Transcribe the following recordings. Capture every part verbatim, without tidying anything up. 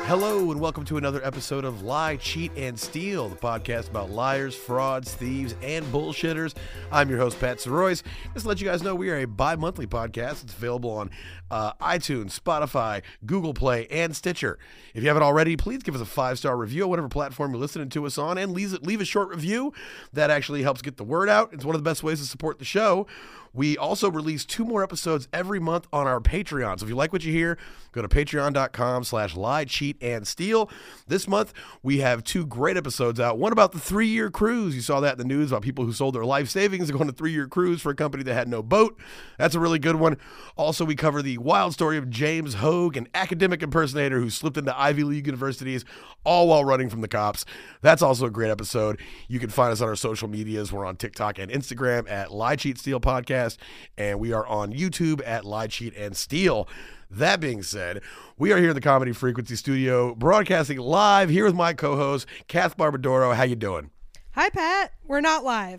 Hello and welcome to another episode of Lie, Cheat, and Steal, the podcast about liars, frauds, thieves, and bullshitters. I'm your host, Pat Soroyce. Just to let you guys know, we are a bi-monthly podcast. It's available on uh, iTunes, Spotify, Google Play, and Stitcher. If you haven't already, please give us a five-star review on whatever platform you're listening to us on, and leave, leave a short review. That actually helps get the word out. It's one of the best ways to support the show. We also release two more episodes every month on our Patreon. So if you like what you hear, go to patreon.com slash lie, cheat, and steal. This month, we have two great episodes out. One about the three-year cruise. You saw that in the news about people who sold their life savings and going on a three-year cruise for a company that had no boat. That's a really good one. Also, we cover the wild story of James Hogue, an academic impersonator who slipped into Ivy League universities, all while running from the cops. That's also a great episode. You can find us on our social medias. We're on TikTok and Instagram at Lie, Cheat, Steal Podcast. And we are on YouTube at Lie, Cheat, and Steal. That being said, we are here in the Comedy Frequency Studio, broadcasting live here with my co-host, Kath Barbadoro. How you doing? Hi, Pat. We're not live.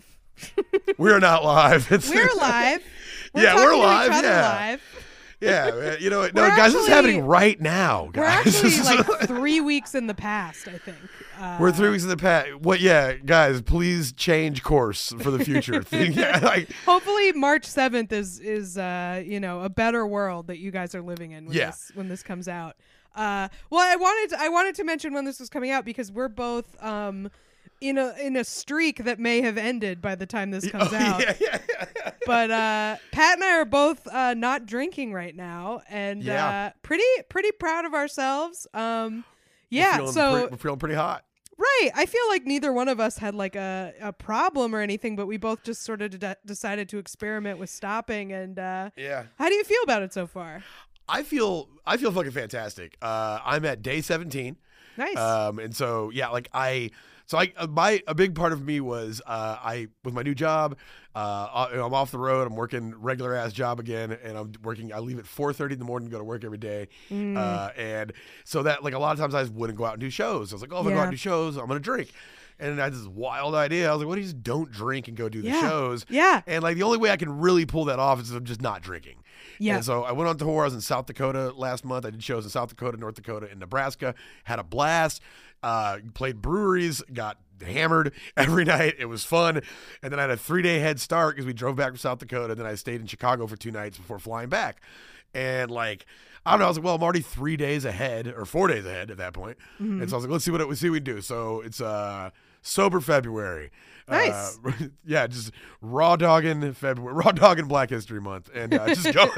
We're not live. It's, we're live. We're yeah, we're to live. each other Yeah. live. Yeah, you know, no, We're guys, this is actually- happening right now, We're guys. actually like three weeks in the past, I think. Uh, We're three weeks in the past. What? Yeah, guys, please change course for the future. yeah, like, Hopefully, March seventh is is uh, you know a better world that you guys are living in when Yeah. this when this comes out. Uh, well, I wanted to, I wanted to mention when this was coming out because we're both um, in a in a streak that may have ended by the time this comes oh, out. Yeah, yeah, yeah. But uh, Pat and I are both uh, not drinking right now, and Yeah. uh, pretty pretty proud of ourselves. Um, We're yeah, feeling so pretty, we're feeling pretty hot. right. I feel like neither one of us had like a, a problem or anything, but we both just sort of de- decided to experiment with stopping. And uh, Yeah. how do you feel about it so far? I feel I feel fucking fantastic. Uh, I'm at day seventeen. Nice. Um, and so yeah, like I, so I, uh, my a big part of me was uh, I with my new job, uh, I- I'm off the road. I'm working regular ass job again, and I'm working. I leave at four thirty in the morning to go to work every day, Mm. uh, and so that like a lot of times I just wouldn't go out and do shows. I was like, oh, if I go Yeah. out and do shows, I'm gonna drink. And I had this wild idea. I was like, what if you just don't drink and go do the Yeah. shows? Yeah. And like the only way I can really pull that off is if I'm just not drinking. Yeah. And so I went on tour. I was in South Dakota last month. I did shows in South Dakota, North Dakota, and Nebraska. Had a blast. Uh, played breweries. Got hammered every night. It was fun. And then I had a three-day head start because we drove back from South Dakota. Then I stayed in Chicago for two nights before flying back. And like, I don't know. I was like, well, I'm already three days ahead or four days ahead at that point. Mm-hmm. And so I was like, let's see what it, let's see what we do. So it's uh, sober February. Nice. Uh, yeah, just raw dogging February, raw dogging Black History Month, and uh, just go.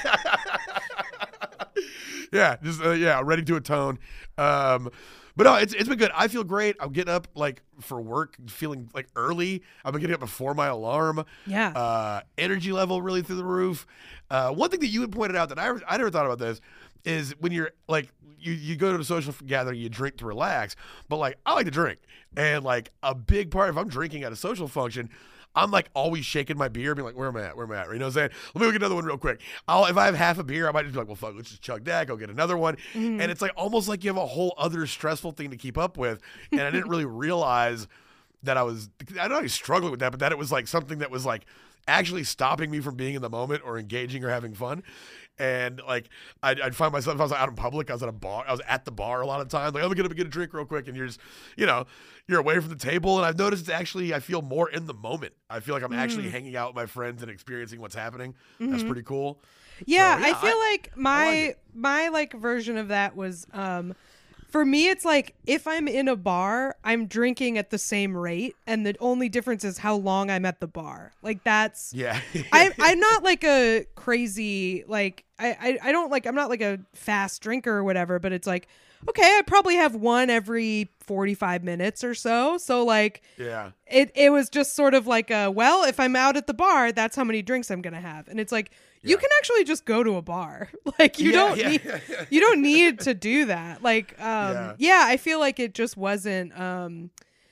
yeah, just uh, yeah, ready to atone. Um, but no, it's it's been good. I feel great. I'm getting up like for work, feeling like early. I've been getting up before my alarm. Yeah. Uh, energy level really through the roof. Uh, one thing that you had pointed out that I I never thought about this is when you're like you you go to a social gathering, you drink to relax, but like I like to drink, and like a big part if I'm drinking at a social function, I'm like always shaking my beer, being like, where am I at? Where am I at? You know what I'm saying? Let me go get another one real quick. I'll if I have half a beer, I might just be like, well, fuck, let's just chug that, go get another one. Mm-hmm. And it's like almost like you have a whole other stressful thing to keep up with. And I didn't really realize that I was I don't know I was struggling with that, but that it was like something that was like actually stopping me from being in the moment or engaging or having fun. And like I'd, I'd find myself if I was out in public, I was at a bar, I was at the bar a lot of times. Like I'm gonna get a drink real quick, and you're just, you know, you're away from the table. And I've noticed it's actually I feel more in the moment. I feel like I'm actually hanging out with my friends and experiencing what's happening. That's pretty cool. Yeah, So, yeah, I feel I- like my like it. my like version of that was um for me it's like if I'm in a bar, I'm drinking at the same rate and the only difference is how long I'm at the bar. Like that's Yeah. I I'm not like a crazy like I, I I don't like I'm not like a fast drinker or whatever, but it's like okay, I probably have one every forty-five minutes or so. So like yeah. it it was just sort of like a well, if I'm out at the bar, that's how many drinks I'm gonna have. And it's like you Yeah. can actually just go to a bar. Like you Yeah, don't yeah, need yeah, yeah. you don't need to do that. Like um Yeah. yeah. I feel like it just wasn't um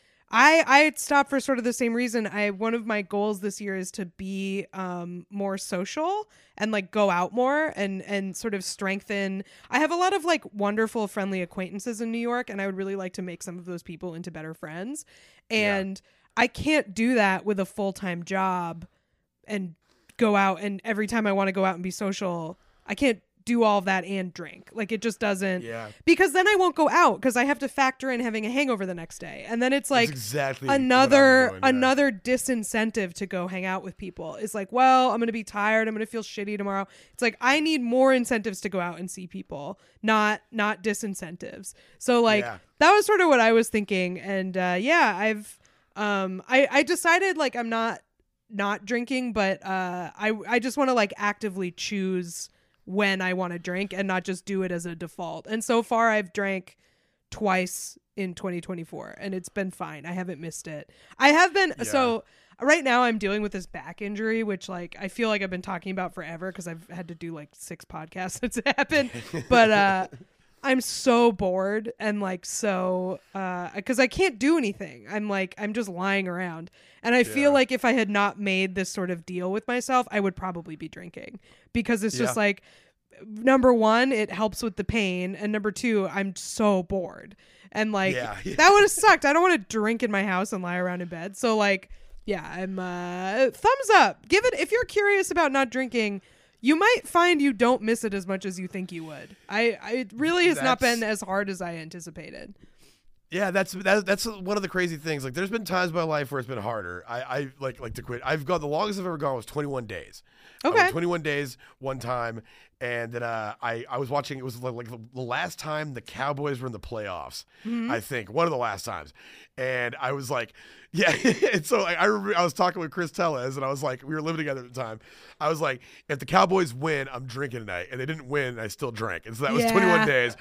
I I had stopped for sort of the same reason. I one of my goals this year is to be um more social and like go out more and and sort of strengthen. I have a lot of like wonderful friendly acquaintances in New York, and I would really like to make some of those people into better friends. And I can't do that with a full-time job and go out and every time I want to go out and be social, I can't do all of that and drink. Like it just doesn't, Yeah. because then I won't go out because I have to factor in having a hangover the next day. And then it's like That's exactly what I'm another, doing, yeah. another disincentive to go hang out with people. It's like, well, I'm going to be tired. I'm going to feel shitty tomorrow. It's like, I need more incentives to go out and see people, not, not disincentives. So like, Yeah. that was sort of what I was thinking. And uh, yeah, I've, um, I, I decided like, I'm not, not drinking, but uh, I, I just want to like actively choose when I want to drink and not just do it as a default. And so far I've drank twice in twenty twenty-four and it's been fine. I haven't missed it. I have been. Yeah. So right now I'm dealing with this back injury, which like I feel like I've been talking about forever because I've had to do like six podcasts since it happened. But uh, I'm so bored and like so uh, because I can't do anything. I'm like I'm just lying around. And I Yeah. feel like if I had not made this sort of deal with myself, I would probably be drinking because it's just Yeah. like, number one, it helps with the pain. And number two, I'm so bored. And like, Yeah. that would have sucked. I don't want to drink in my house and lie around in bed. So like, yeah, I'm uh, thumbs up. Give it, if you're curious about not drinking, you might find you don't miss it as much as you think you would. I, I it really has not That's- been as hard as I anticipated. Yeah, that's that's that's one of the crazy things. Like, there's been times in my life where it's been harder. I, I like like to quit. I've gone the longest I've ever gone was twenty-one days. I went Okay. twenty-one days one time, and then uh, I I was watching. It was like, like the last time the Cowboys were in the playoffs. Mm-hmm. I think one of the last times, and I was like, yeah. And so I, I remember I was talking with Chris Tellez, and I was like, we were living together at the time. I was like, if the Cowboys win, I'm drinking tonight, and they didn't win, and I still drank, and so that was Yeah. twenty-one days.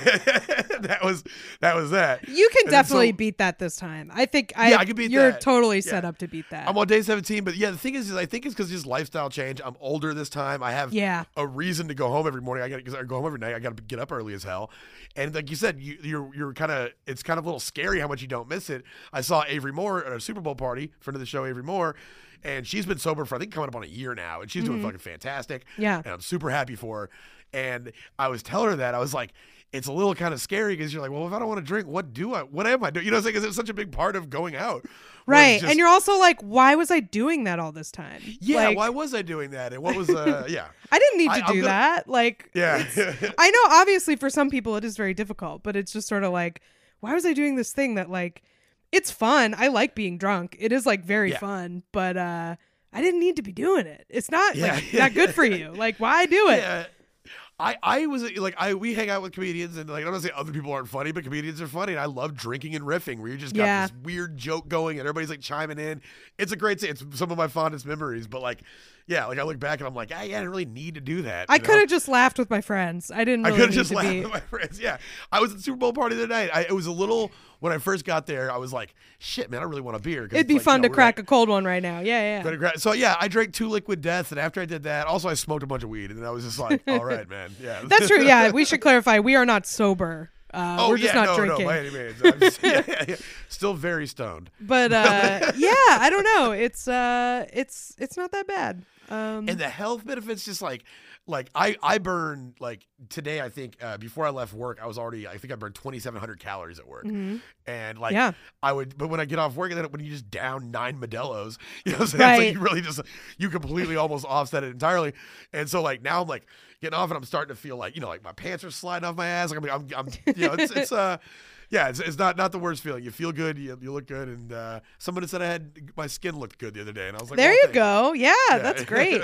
that was that was that. You can And then definitely so- beat that this time. I think I, Yeah, I can beat you're that. totally set Yeah. up to beat that. I'm on day seventeen, but yeah, the thing is, is I think it's because just lifestyle change. I'm older this time. I have Yeah. a reason to go home every morning. I got because I go home every night. I got to get up early as hell. And like you said, you, you're you're kind of it's kind of a little scary how much you don't miss it. I saw Avery Moore at a Super Bowl party, friend of the show, Avery Moore, and she's been sober for I think coming up on a year now, and she's doing fucking fantastic. Yeah. and I'm super happy for her. And I was telling her that I was like, it's a little kind of scary because you're like, well, if I don't want to drink, what do I? What am I doing? You know, because it's such a big part of going out. where Right. it's just- And you're also like, why was I doing that all this time? yeah, Like, why was I doing that? And what was uh yeah. I didn't need to I- I'm do gonna- that. Like, Yeah. I know obviously for some people it is very difficult, but it's just sort of like, why was I doing this thing that like, it's fun. I like being drunk. It is like very Yeah. fun, but uh, I didn't need to be doing it. It's not Yeah. like not good for you. Like, why do it? Yeah. I, I was like I we hang out with comedians and like I'm not saying other people aren't funny, but comedians are funny and I love drinking and riffing where you just got Yeah. this weird joke going and everybody's like chiming in. It's a great it's some of my fondest memories, but like yeah, like I look back and I'm like, ah, yeah, I didn't really need to do that. I you know? could have just laughed with my friends. I didn't I really could need have just to laughed be. at my friends. Yeah, I was at the Super Bowl party the other night. I, it was a little when I first got there. I was like, "Shit, man, I really want a beer." 'cause It'd it's be like, fun you know, to we're crack like- a cold one right now. Yeah, yeah. Gonna gra- So yeah, I drank two Liquid Deaths, and after I did that, also I smoked a bunch of weed, and I was just like, "All right, man, yeah." That's true. Yeah, we should clarify. We are not sober. Uh, Oh we're just yeah, not no, drinking. no, by any means. I'm just- yeah, yeah, yeah. Still very stoned. But uh, yeah, I don't know. It's uh, it's it's not that bad. Um, And the health benefits, just like, like I, I burn like today. I think uh, before I left work, I was already. I think I burned twenty-seven hundred calories at work, mhm. and like Yeah. I would. But when I get off work, and then when you just down nine Modelo's, you know, what I'm saying? Right. It's like you really just you completely almost offset it entirely. And so like now I'm like getting off, and I'm starting to feel like you know like my pants are sliding off my ass. Like I'm, I'm, I'm you know, it's it's uh. Yeah, it's, it's not not the worst feeling. You feel good, you, you look good, and uh, somebody said I had my skin looked good the other day, and I was like, There well, you thank go. Yeah, Yeah. that's great.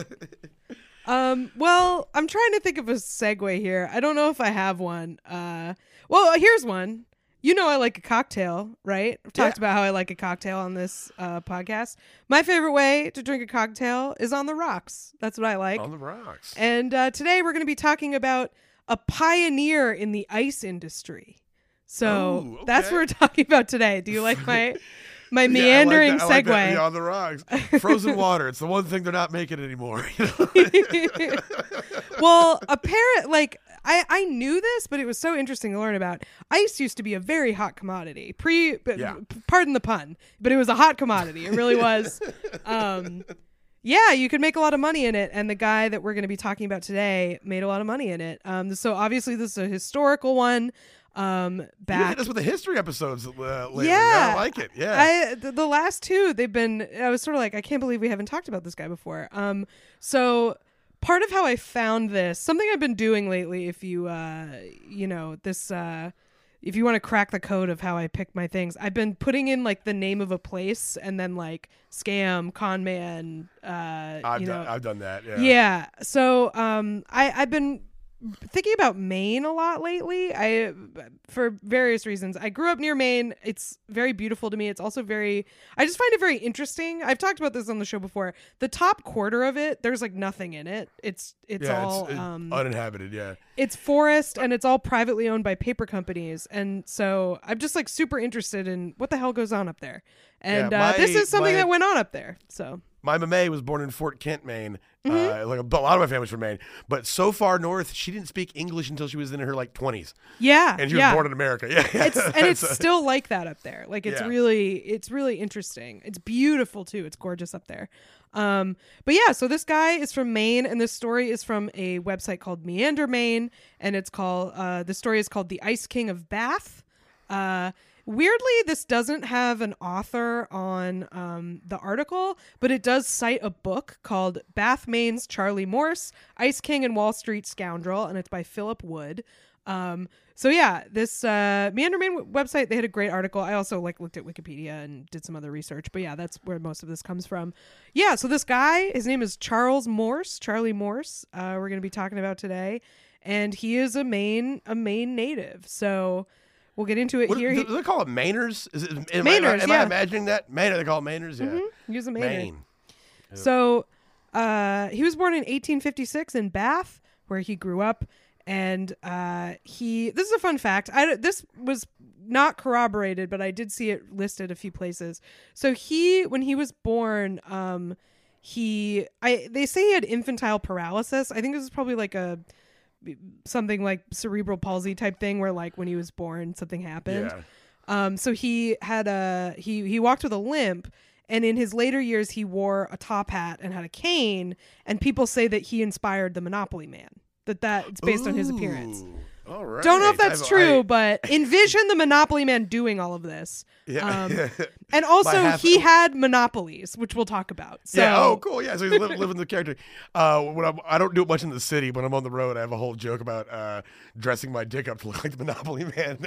Um, well, I'm trying to think of a segue here. I don't know if I have one. Uh, well, here's one. You know, I like a cocktail, right? I've talked Yeah. about how I like a cocktail on this uh, podcast. My favorite way to drink a cocktail is on the rocks. That's what I like. On the rocks. And uh, today we're going to be talking about a pioneer in the ice industry. So Ooh, that's okay. what we're talking about today. Do you like my my Yeah, I like meandering that. I like segue? that. Yeah, on the rocks. Frozen water. It's the one thing they're not making anymore. you know? Well, apparent like I, I knew this, but it was so interesting to learn about. Ice used to be a very hot commodity. Pre, b- Yeah. p- pardon the pun, but it was a hot commodity. It really was. Um, yeah, you could make a lot of money in it, and the guy that we're going to be talking about today made a lot of money in it. Um, so obviously this is a historical one. Um, You back. hit us with the history episodes uh, lately. Yeah. I like it. Yeah. I the, the last two they've been I was sort of like I can't believe we haven't talked about this guy before. Um so part of how I found this, something I've been doing lately, if you, uh, you know, this, uh, if you want to crack the code of how I pick my things, I've been putting in like the name of a place and then like scam, con man, uh, I've you know, done, I've done that. Yeah. yeah. So, um, I, I've been thinking about Maine a lot lately. I, for various reasons, I grew up near Maine. It's very beautiful to me. It's also very, I just find it very interesting. I've talked about this on the show before. The top quarter of it, there's like nothing in it. It's, it's yeah, all, it's, it's um, uninhabited. Yeah. it's forest and it's all privately owned by paper companies. And so I'm just like super interested in what the hell goes on up there. And Yeah, uh, my- this is something my- that went on up there. So My mama was born in Fort Kent, Maine. Mm-hmm. Uh, like a, a lot of my family's from Maine, but so far north, she didn't speak English until she was in her like twenties, yeah, and she yeah. was born in America. Yeah, yeah. It's and it's So- still like that up there. Like it's Yeah. really it's really interesting. It's beautiful too. It's gorgeous up there. Um, but yeah, so this guy is from Maine, and this story is from a website called Meander Maine, and it's called uh, the story is called The Ice King of Bath. Uh, weirdly, this doesn't have an author on um, the article, but it does cite a book called Bath, Maine's Charlie Morse, Ice King and Wall Street Scoundrel, and it's by Philip Wood. Um, so yeah, this uh, Meander Maine w- website, they had a great article. I also like looked at Wikipedia and did some other research, but yeah, that's where most of this comes from. Yeah, so this guy, his name is Charles Morse, Charlie Morse. Uh, we're going to be talking about today, and he is a Maine a Maine native. So we'll get into it What, here. do, He, do they call it Mainers? Is it, am, Mainers, I, am yeah. I imagining that? Mainer, they call it Mainers? Yeah. Mhm, he was a Mainer. Maine. So uh, he was born in eighteen fifty-six in Bath, where he grew up. And uh, he, this is a fun fact. I, this was not corroborated, but I did see it listed a few places. So he, when he was born, um, he, I, they say he had infantile paralysis. I think this is probably like a, something like cerebral palsy type thing where like when he was born, something happened. Yeah. Um, so he had a, he, he walked with a limp. And in his later years, he wore a top hat and had a cane. And people say that he inspired the Monopoly Man. That that it's based on his appearance. Ooh, All right. Don't know if that's I've- true, I- but envision the Monopoly Man doing all of this. Yeah. Um, and also, half- he had monopolies, which we'll talk about. So, yeah. Oh, cool. Yeah. So he's li- living the character. Uh, when I'm, I don't do it much in the city. When I'm on the road, I have a whole joke about uh, dressing my dick up to look like the Monopoly Man.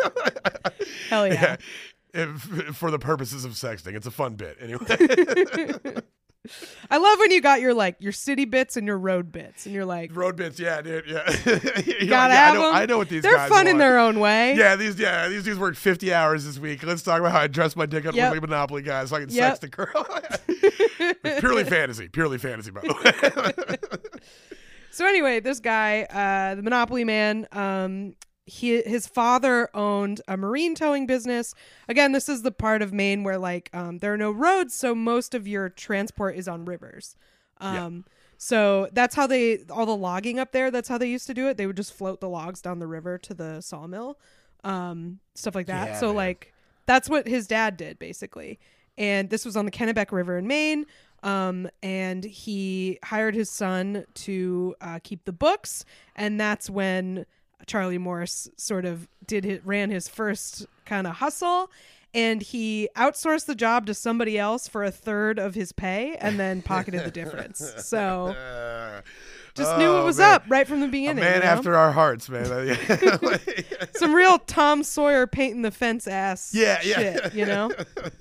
hell yeah. If, for the purposes of sexting, it's a fun bit. Anyway. I love when you got your like your city bits and your road bits, and you're like, Road bits, yeah, dude, yeah. You're like, gotta yeah, have I know, them. I know what these They're guys fun in want. their own way. Yeah, these yeah these dudes worked fifty hours this week. Let's talk about how I dress my dick up Yep. with like Monopoly guys so I can Yep. sex the girl. It's purely fantasy, purely fantasy, by the way. So anyway, this guy, uh, the Monopoly Man, um, he his father owned a marine towing business. Again, this is the part of Maine where like um, there are no roads, so most of your transport is on rivers. Um, so that's how they all the logging up there. That's how they used to do it. They would just float the logs down the river to the sawmill, um, stuff like that. Yeah, so man. like that's what his dad did basically. And this was on the Kennebec River in Maine. Um, and he hired his son to uh, keep the books, and that's when Charlie Morse sort of did his, ran his first kind of hustle, and he outsourced the job to somebody else for a third of his pay, and then pocketed the difference. So Uh, just knew oh, what was man. up right from the A beginning. man you know? after our hearts, man. Some real Tom Sawyer painting the fence ass Yeah, yeah. shit, you know?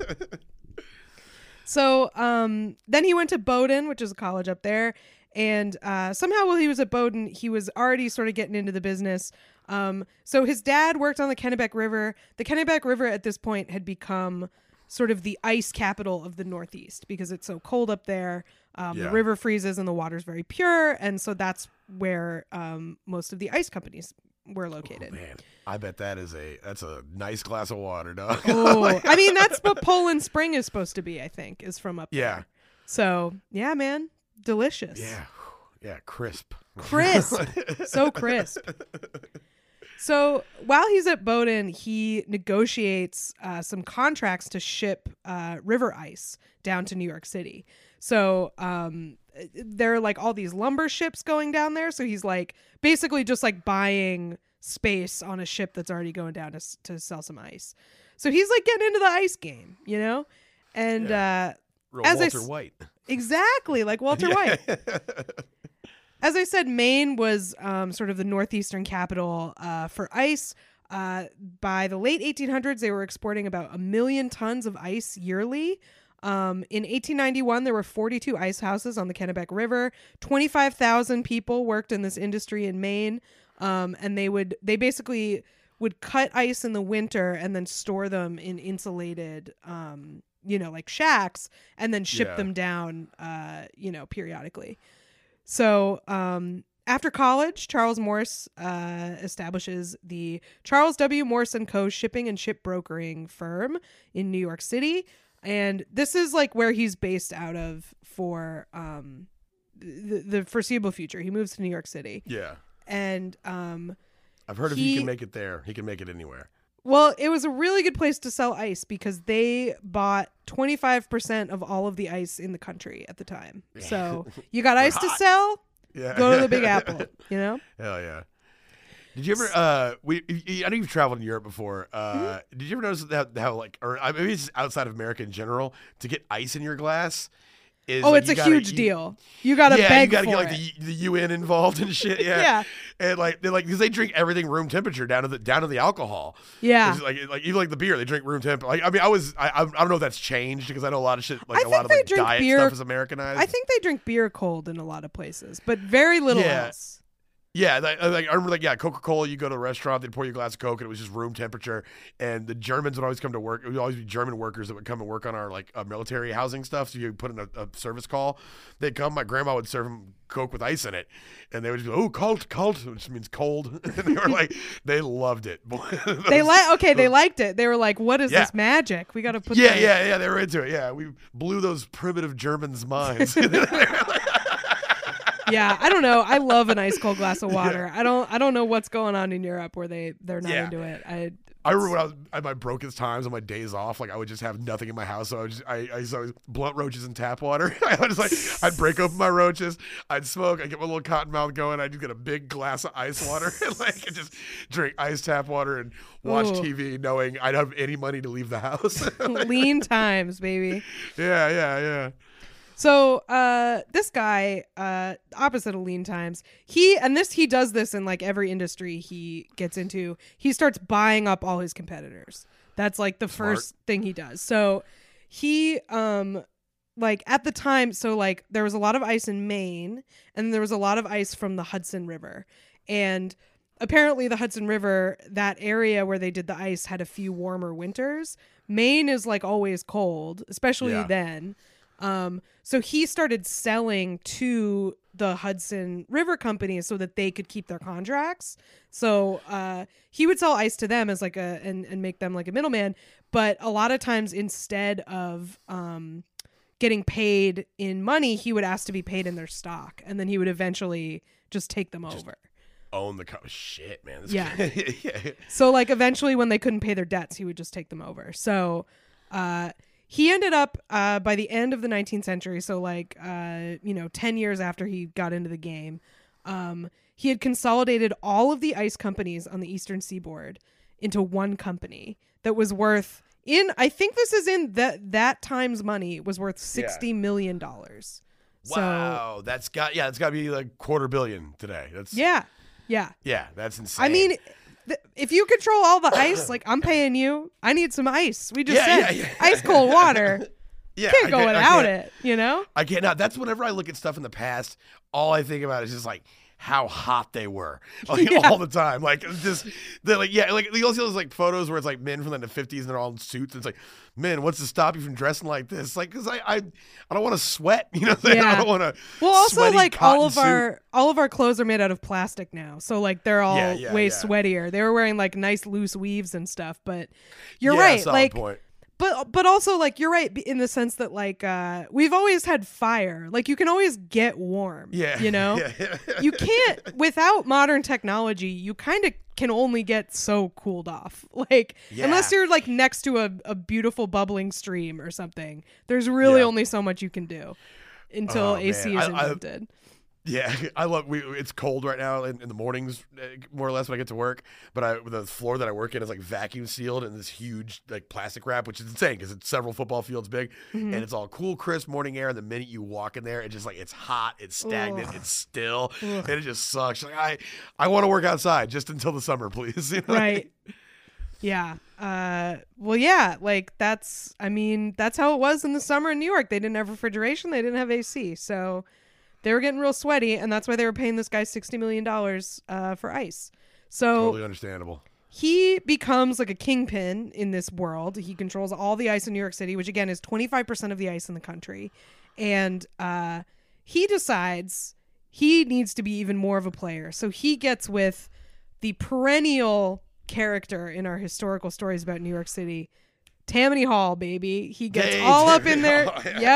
So um, then he went to Bowdoin, which is a college up there. And uh, somehow while he was at Bowdoin, he was already sort of getting into the business. Um, so his dad worked on the Kennebec River. The Kennebec River at this point had become sort of the ice capital of the Northeast because it's so cold up there. Um, Yeah. The river freezes and the water's very pure. And so that's where um, most of the ice companies were located. Man, I bet that is a that's a nice glass of water, dog. Oh, I mean, that's what Poland Spring is supposed to be, I think, is from up Yeah. there. So, yeah, man. Delicious. Yeah, yeah, crisp, Crisp. So crisp. So while he's at Bowdoin, he negotiates uh, some contracts to ship uh, river ice down to New York City. So um, there are like all these lumber ships going down there. So he's like basically just like buying space on a ship that's already going down to, s- to sell some ice. So he's like getting into the ice game, you know? And uh, Real As I Walter s- White. exactly like Walter White. as I said, Maine was um, sort of the northeastern capital uh, for ice. Uh, by the late eighteen hundreds, they were exporting about a million tons of ice yearly. Um, in eighteen ninety-one, there were forty-two ice houses on the Kennebec River. twenty-five thousand people worked in this industry in Maine. Um, and they would, they basically would cut ice in the winter and then store them in insulated, um, you know, like shacks, and then ship Yeah. them down, uh, you know, periodically. So, um, after college, Charles Morse uh, establishes the Charles W. Morse and Co. shipping and ship brokering firm in New York City. And this is like where he's based out of for um, the, the foreseeable future. He moves to New York City. Yeah. And um, I've heard if he- he can make it there, he can make it anywhere. well, it was a really good place to sell ice because they bought twenty-five percent of all of the ice in the country at the time. So you got ice to hot. sell, Yeah. go to the Big Apple, you know? Hell yeah. Did you ever? Uh, we I know you've traveled in Europe before. Uh, Mm-hmm. Did you ever notice that how like, or uh, maybe it's outside of America in general, to get ice in your glass? Is Oh, like, it's you a gotta- huge you- deal. You got to yeah, beg you gotta for get like it. the, the U N involved and shit. Yeah, Yeah. and like they're like because they drink everything room temperature down to the down to the alcohol. Yeah. It's like like even like the beer they drink room temp. Like I mean I was I I don't know if that's changed because I know a lot of shit like I a lot think of they like drink diet beer- stuff is Americanized. I think they drink beer cold in a lot of places, but very little Yeah. else. Yeah, like, like I remember, like yeah, Coca Cola. You go to a restaurant, they'd pour you a glass of Coke, and it was just room temperature. And the Germans would always come to work. It would always be German workers that would come and work on our like uh, military housing stuff. So you put in a, a service call. They'd come. My grandma would serve them Coke with ice in it, and they would just go, "Oh, cold, cold," which means cold. And they were like, they loved it. They like okay, they liked it. They were like, "What is Yeah. this magic? We got to put Yeah, the- yeah, yeah. They were into it. Yeah, we blew those primitive Germans' minds. Yeah, I don't know. I love an ice cold glass of water. I don't I don't know what's going on in Europe where they they're not Yeah. into it. I I remember when I was at my brokest times on my days off, like I would just have nothing in my house. So I would just, I, I used to always blunt roaches and tap water. I was like, I'd break open my roaches, I'd smoke, I'd get my little cotton mouth going, I'd just get a big glass of ice water and like and just drink ice tap water and watch Ooh. T V, knowing I'd have any money to leave the house. lean times, baby. yeah, yeah, yeah. So uh, this guy, uh, opposite of lean times, he and this he does this in like every industry he gets into. He starts buying up all his competitors. That's like the Smart. first thing he does. So he um like at the time, so like there was a lot of ice in Maine, and there was a lot of ice from the Hudson River, and apparently the Hudson River, that area where they did the ice, had a few warmer winters. Maine is like always cold, especially Yeah. then. Um, so he started selling to the Hudson River companies so that they could keep their contracts. So uh, he would sell ice to them as like a and, and make them like a middleman. But a lot of times, instead of um, getting paid in money, he would ask to be paid in their stock, and then he would eventually just take them over. Own the co- shit, man. This Yeah. guy- yeah. So like eventually when they couldn't pay their debts, he would just take them over. So uh, he ended up uh, by the end of the nineteenth century, so like, uh, you know, ten years after he got into the game, um, he had consolidated all of the ice companies on the Eastern Seaboard into one company that was worth, in, I think this is in that that time's money, was worth sixty million dollars. So Wow, that's got yeah, it's got to be like quarter billion today. That's yeah, yeah. yeah, that's insane. I mean, th- if you control all the ice, like I'm paying you, I need some ice. We just Yeah, said yeah, yeah. ice cold water. yeah, Can't I go I without can't- it, you know? I can't. Now, that's whenever I look at stuff in the past, all I think about is just like how hot they were, like Yeah. all the time. Like it's just they're like yeah, like you also see those like photos where it's like men from like the fifties and they're all in suits. And it's like, man, what's to stop you from dressing like this? Like, cause I I, I don't want to sweat. You know, what I'm saying? Yeah. I don't want to. Well, also like all of our all of our clothes are made out of plastic now, so like they're all Yeah, yeah, way yeah. sweatier. They were wearing like nice loose weaves and stuff, but you're yeah, right. solid Like, point. but but also like you're right in the sense that like uh, we've always had fire. Like you can always get warm. Yeah, you know. Yeah, yeah. You can't without modern technology. You kind of can only get so cooled off. Like Yeah. unless you're like next to a, a beautiful bubbling stream or something. There's really Yeah. only so much you can do until Oh, A C man. is I- I- invented. Yeah, I love. We it's cold right now in, in the mornings, uh, more or less when I get to work. But I the floor that I work in is like vacuum sealed in this huge like plastic wrap, which is insane because it's several football fields big, Mhm. and it's all cool, crisp morning air. And the minute you walk in there, it's just like it's hot, it's stagnant, Ugh. it's still, Ugh. and it just sucks. Like I, I want to work outside just until the summer, please. You know? Right. Yeah. Uh, well, yeah, like that's, I mean, that's how it was in the summer in New York. They didn't have refrigeration. They didn't have A C. So they were getting real sweaty. And that's why they were paying this guy sixty million dollars uh, for ice. So Totally understandable. he becomes like a kingpin in this world. He controls all the ice in New York City, which again is twenty-five percent of the ice in the country. And uh, he decides he needs to be even more of a player. So he gets with the perennial character in our historical stories about New York City, Tammany Hall, baby. He gets Hey, all up in Tammany there. Hall, yeah.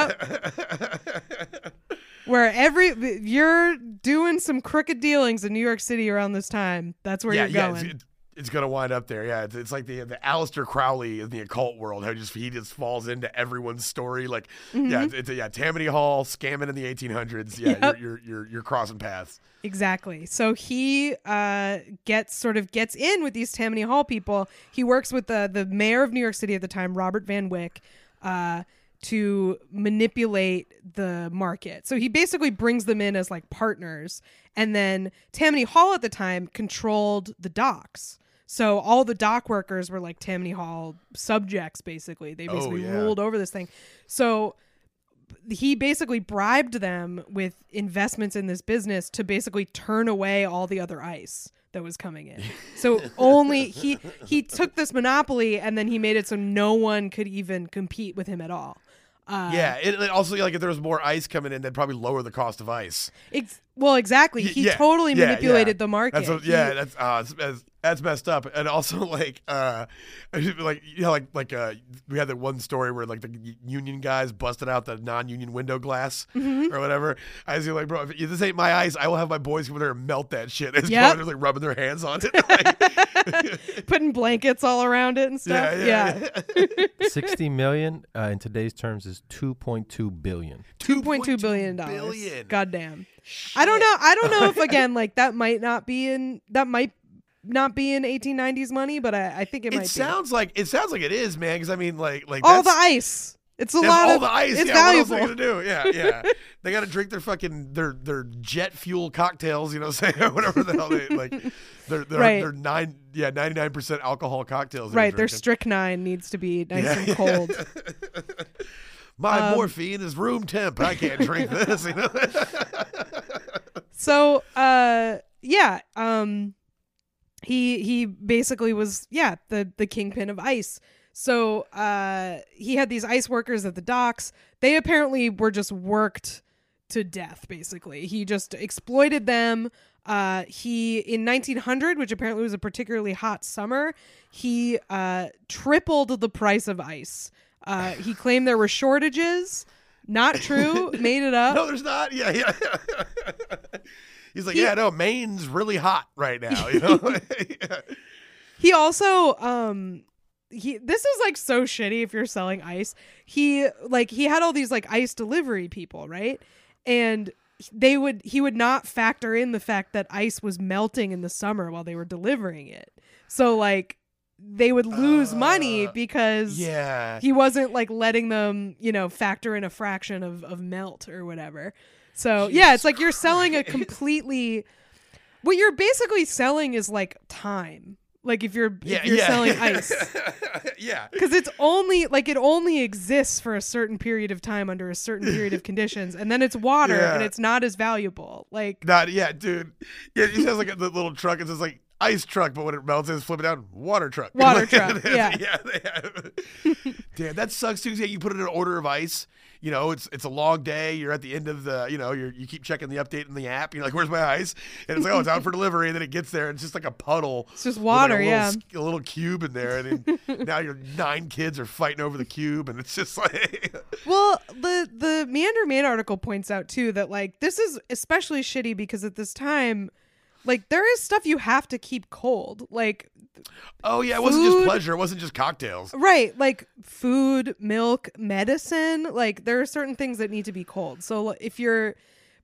Yep. Where every you're doing some crooked dealings in New York City around this time. That's where yeah, you're yeah, going. it's, it's gonna wind up there. Yeah, it's, it's like the the Aleister Crowley in the occult world. How just he just falls into everyone's story. Like, Mhm. yeah, it's, it's yeah, Tammany Hall scamming in the eighteen hundreds. Yeah, Yep. you're, you're you're you're crossing paths. Exactly. So he uh, gets sort of gets in with these Tammany Hall people. He works with the the mayor of New York City at the time, Robert Van Wyck, uh, to manipulate the market. So he basically brings them in as like partners. And then Tammany Hall at the time controlled the docks. So all the dock workers were like Tammany Hall subjects, basically. They Oh, basically yeah. ruled over this thing. So he basically bribed them with investments in this business to basically turn away all the other ice that was coming in. So only he he took this monopoly and then he made it so no one could even compete with him at all. Uh, Yeah, it, it also like if there was more ice coming in, that'd probably lower the cost of ice. Ex- well, exactly. Y- He yeah, totally yeah, manipulated yeah. the market. That's what, He- yeah, that's uh, it's, it's, that's messed up. And also like uh, like you know like like uh, we had that one story where like the union guys busted out the non-union window glass Mhm. or whatever. I was like, bro, if this ain't my ice, I will have my boys come over there and melt that shit. It's Yep. going like rubbing their hands on it. Like, putting blankets all around it and stuff. yeah, yeah. yeah. sixty million uh, in today's terms is two point two billion. two point two billion dollars. billion. Goddamn. I don't know. I don't know if again like that might not be in that might not be in eighteen nineties money, but I, I think it, It might sounds like it sounds like it is, man. Because I mean, like like be. All that's, the ice. It's a that's lot all of the ice. It's yeah, valuable. What else are they gonna do? Yeah, yeah. They got to drink their fucking their their jet fuel cocktails. You know, what I'm saying whatever the hell they like. They're they're, Right. they're nine yeah ninety nine percent alcohol cocktails. Right, their drinking. strychnine needs to be nice Yeah, and yeah. cold. My Um, morphine is room temp. I can't drink this. You know. So, uh, yeah, um, he he basically was yeah the the kingpin of ice. So uh, he had these ice workers at the docks. They apparently were just worked to death. Basically, he just exploited them. Uh, he in nineteen hundred, which apparently was a particularly hot summer, he uh, tripled the price of ice. Uh, he claimed there were shortages. Not true. Made it up. No, there's not. Yeah, yeah. He's like, He- yeah, no, Maine's really hot right now. You know. Yeah. He also um he this is like so shitty if you're selling ice. He like he had all these like ice delivery people, right? And they would he would not factor in the fact that ice was melting in the summer while they were delivering it. So like they would lose Uh, money because Yeah. he wasn't like letting them, you know, factor in a fraction of, of melt or whatever. So yeah, Jesus it's like you're selling a Christ. completely what you're basically selling is like time. Like if you're Yeah, if you're yeah. selling ice. Yeah. Because it's only like it only exists for a certain period of time under a certain period of conditions, and then it's water Yeah. and it's not as valuable. Like Not yeah, dude. Yeah, he sounds like a the little truck. It's just like ice truck, but when it melts, it's flip it down, water truck. Water truck, yeah. yeah. yeah. Damn, that sucks too. 'Cause, yeah, you put in an order of ice. You know, it's it's a long day. You're at the end of the, you know, you you keep checking the update in the app. You're like, where's my ice? And it's like, oh, it's out for delivery. And then it gets there, and it's just like a puddle. it's just with, like, water, a little, yeah. s- a little cube in there, and then now your nine kids are fighting over the cube, and it's just like, Well, the the Meander Main article points out too that like this is especially shitty because at this time, like there is stuff you have to keep cold, like oh yeah, it wasn't just Food. pleasure, it wasn't just cocktails. right, like food, milk, medicine. Like there are certain things that need to be cold. So if you're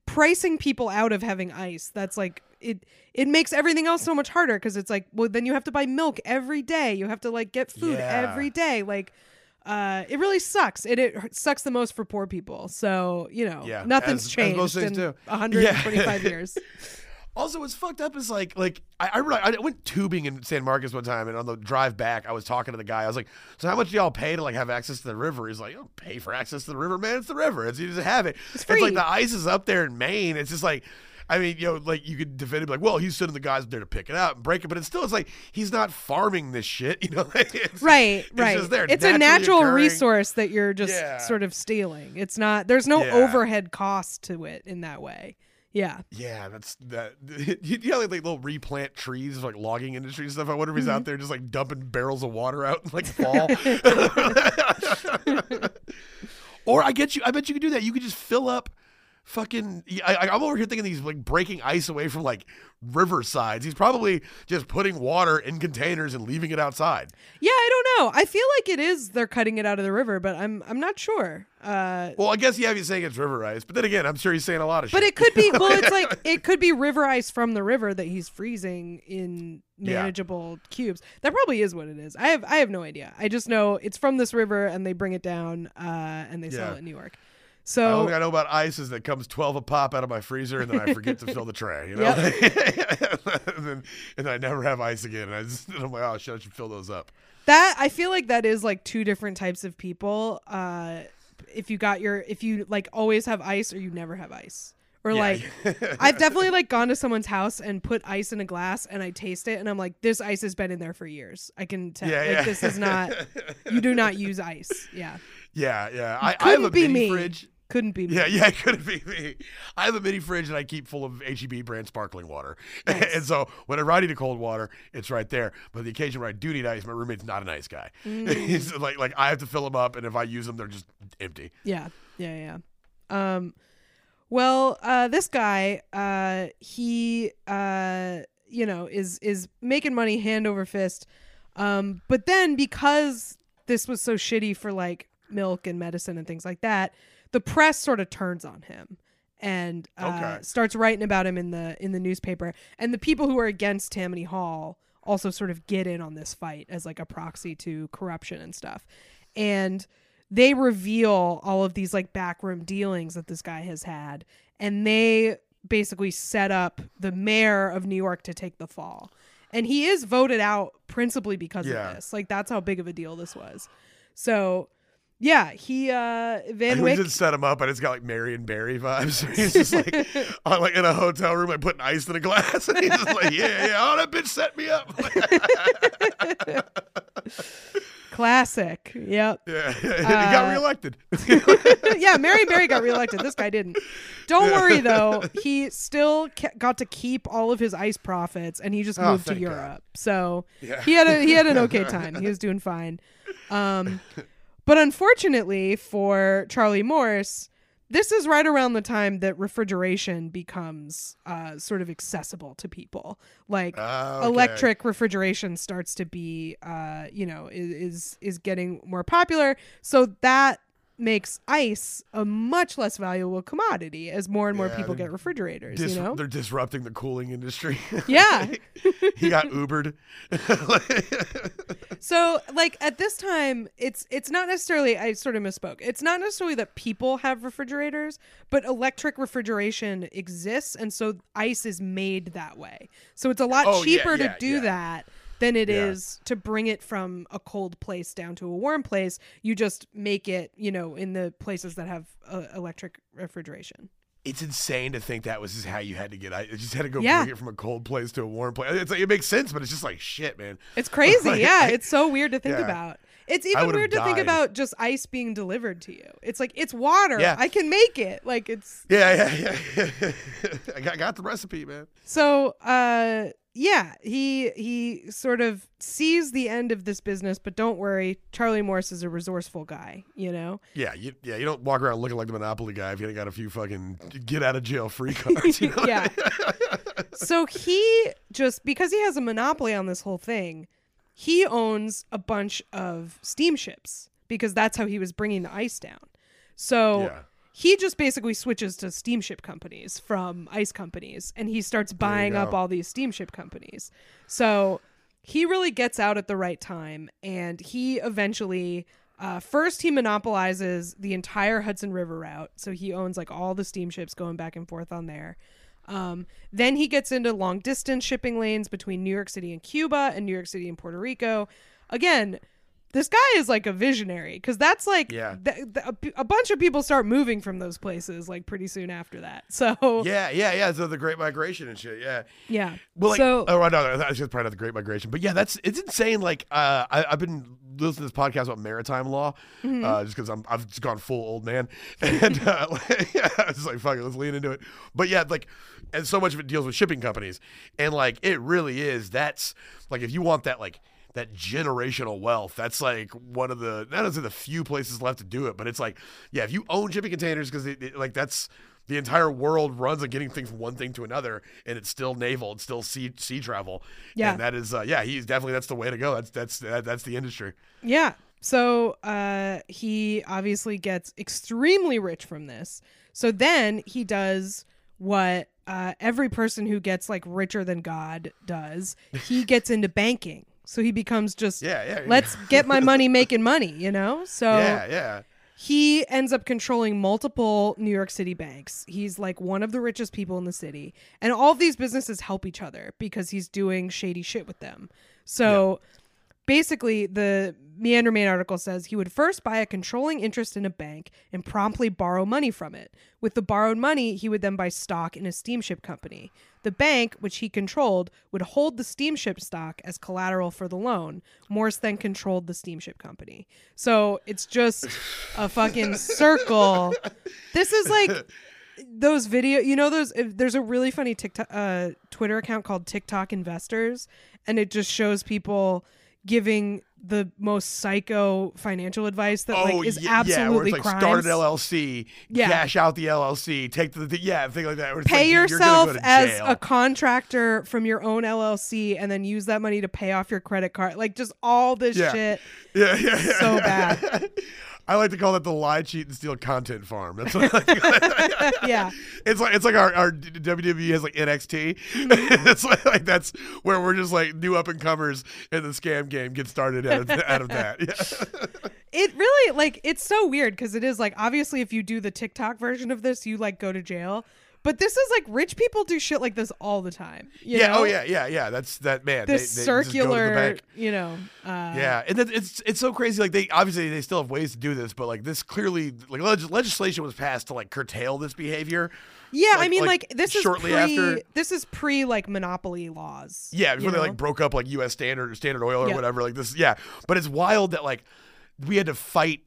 pricing people out of having ice. That's like it it makes everything else so much harder because it's like, well, then you have to buy milk every day. You have to like get food Yeah. every day. Like uh it really sucks. It it sucks the most for poor people. So, you know, Yeah, nothing's as- as changed most things in do. one hundred twenty-five Yeah. years. Also, what's fucked up is like, like I, I remember I went tubing in San Marcos one time, and on the drive back, I was talking to the guy. I was like, "So how much do y'all pay to like have access to the river?" He's like, "You don't pay for access to the river, man. It's the river. It's you just have it. It's It's free." like the ice is up there in Maine. It's just like." I mean, you know, like you could defend it, like, well, he's sending the guys there to pick it up and break it, but it's still, it's like he's not farming this shit, you know. It's, Right, it's right. just there, It's a naturally natural occurring. resource that you're just Yeah. sort of stealing. It's not. There's no Yeah. overhead cost to it in that way. Yeah. Yeah, that's that. You know, like, like little replant trees, like logging industry and stuff. I wonder if he's Mm-hmm. out there just like dumping barrels of water out in like fall. Or I get you. I bet you could do that. You could just fill up. Fucking, I, I- I'm over here thinking he's like breaking ice away from like riversides. He's probably just putting water in containers and leaving it outside. Yeah, I don't know. I feel like it is they're cutting it out of the river, but I'm I'm not sure. Uh, Well, I guess yeah, he's saying it's river ice, but then again, I'm sure he's saying a lot of but shit. it could be well, it's like it could be river ice from the river that he's freezing in Yeah. manageable cubes. That probably is what it is. I have I have no idea. I just know it's from this river and they bring it down uh, and they sell Yeah. it in New York. The So only thing I know about ice is that it comes twelve a pop out of my freezer, and then I forget to fill the tray. You know, and, then, and then I never have ice again. And I just, and I'm like, oh shit, I should fill those up. that I feel like that is like two different types of people. Uh, if you got your if you like always have ice or you never have ice. Or Yeah. like I've definitely like gone to someone's house and put ice in a glass and I taste it and I'm like, this ice has been in there for years. I can tell. Yeah, like yeah. this is not you do not use ice. Yeah. Yeah, yeah. I, I have a Couldn't be mini me. fridge. Couldn't be me. Yeah, yeah, it couldn't be me. I have a mini fridge that I keep full of H E B brand sparkling water. Nice. And so whenever I need a cold water, it's right there. But the occasion where I do need ice, my roommate's not an ice guy. Mm. He's like, like I have to fill them up, and if I use them, they're just empty. Yeah. Yeah, yeah. Um well, uh this guy, uh he uh you know, is is making money hand over fist. Um but then because this was so shitty for like milk and medicine and things like that, the press sort of turns on him and uh, Okay. starts writing about him in the in the newspaper. And the people who are against Tammany Hall also sort of get in on this fight as like a proxy to corruption and stuff. And they reveal all of these like backroom dealings that this guy has had, and they basically set up the mayor of New York to take the fall. And he is voted out principally because Yeah. of this. Like that's how big of a deal this was. So yeah, he uh Van We Wyck. just set him up, and it's got like Marion Barry vibes. He's just like, on, like in a hotel room, like putting ice in a glass, and he's just like, yeah, yeah, oh, that bitch set me up. Classic. Yep. Yeah, he got Uh, reelected. Yeah, Mary Berry got reelected. This guy didn't. Don't worry though. He still ke- got to keep all of his ice profits, and he just Oh, moved to thank God. Europe. So Yeah. he had a he had an okay time. He was doing fine. Um, but unfortunately for Charlie Morse, this is right around the time that refrigeration becomes uh, sort of accessible to people. Like Ah, okay. electric refrigeration starts to be, uh, you know, is, is is getting more popular. So that makes ice a much less valuable commodity as more and more Yeah, people they're get refrigerators. Dis- you know, They're disrupting the cooling industry. yeah. He got Ubered. So like at this time, it's it's not necessarily, I sort of misspoke. It's not necessarily that people have refrigerators, but electric refrigeration exists, and so ice is made that way. So it's a lot Oh, yeah, cheaper yeah, to do yeah. that than it Yeah. is to bring it from a cold place down to a warm place. You just make it, you know, in the places that have uh, electric refrigeration. It's insane to think that was just how you had to get ice. You just had to go Yeah. bring it from a cold place to a warm place. It's like, it makes sense, but it's just like shit, man. It's crazy. Like, Yeah, I- it's so weird to think yeah. about. It's I even would've weird to think died. about just ice being delivered to you. It's like, it's water. Yeah. I can make it. Like it's Yeah, yeah, yeah. I got, got the recipe, man. so uh yeah, he he sort of sees the end of this business, but don't worry, Charlie Morse is a resourceful guy, you know? Yeah, you, yeah. You don't walk around looking like the Monopoly guy if you ain't got a few fucking get out of jail free cards. You know? Yeah. So he just, because he has a monopoly on this whole thing, he owns a bunch of steamships because that's how he was bringing the ice down. So Yeah. he just basically switches to steamship companies from ice companies, and he starts buying up all these steamship companies. So he really gets out at the right time, and he eventually uh, first he monopolizes the entire Hudson River route. So he owns like all the steamships going back and forth on there. Um, then he gets into long distance shipping lanes between New York City and Cuba and New York City and Puerto Rico. Again, this guy is like a visionary, because that's like yeah. th- th- a, a bunch of people start moving from those places like pretty soon after that. So yeah, yeah, yeah. So the Great Migration and shit. Yeah, yeah. Well, like, so oh no, no, that's just probably not the Great Migration, but yeah, that's it's insane. Like, uh, I, I've been listening to this podcast about maritime law, mm-hmm. uh, just because I'm I've just gone full old man, and uh, like, yeah, I was like, fuck it, let's lean into it. But yeah, like, and so much of it deals with shipping companies, and like, it really is. That's like, if you want that, like. That generational wealth, that's like one of the not only the few places left to do it, but it's like, yeah, if you own shipping containers, because it, it, like that's the entire world runs on getting things from one thing to another, and it's still naval, it's still sea sea travel. Yeah, and that is uh, yeah, he's definitely that's the way to go. That's that's that, that's the industry. Yeah. So uh, he obviously gets extremely rich from this. So then he does what uh, every person who gets like richer than God does. He gets into banking. So he becomes just, yeah, yeah, let's get my money making money, you know? So yeah, yeah. He ends up controlling multiple New York City banks. He's like one of the richest people in the city. And all of these businesses help each other because he's doing shady shit with them. So yeah. Basically, the Meander Main article says he would first buy a controlling interest in a bank and promptly borrow money from it. With the borrowed money, he would then buy stock in a steamship company. The bank, which he controlled, would hold the steamship stock as collateral for the loan. Morse then controlled the steamship company. So it's just a fucking circle. This is like those video, you know, those, there's a really funny TikTok, uh, Twitter account called TikTok Investors, and it just shows people giving the most psycho financial advice that oh, like is yeah, absolutely yeah, where it's like crimes. Start an L L C, yeah. cash out the L L C, take the, the yeah, thing like that. Where it's Pay like, yourself you're gonna go to as jail. a contractor from your own L L C, and then use that money to pay off your credit card. Like just all this yeah. shit. Yeah, yeah, yeah. So bad. I like to call that the lie, cheat, and steal content farm. That's what I like. Yeah. It's like it's like our, our W W E has like N X T. It's like, like that's where we're just like new up and comers in the scam game get started out of, out of that. Yeah. It really like it's so weird because it is like obviously if you do the TikTok version of this, you like go to jail. But this is like rich people do shit like this all the time. You yeah. know? Oh yeah. Yeah. Yeah. That's that man. This they, they circular, you know. Uh, yeah, and then it's it's so crazy. Like they obviously they still have ways to do this, but like this clearly like leg- legislation was passed to like curtail this behavior. Yeah, like, I mean, like, like, this shortly is pre, after. This is pre like monopoly laws. Yeah, before they know? like broke up like U S Standard or Standard Oil or yeah. whatever. Like this, yeah. But it's wild that like we had to fight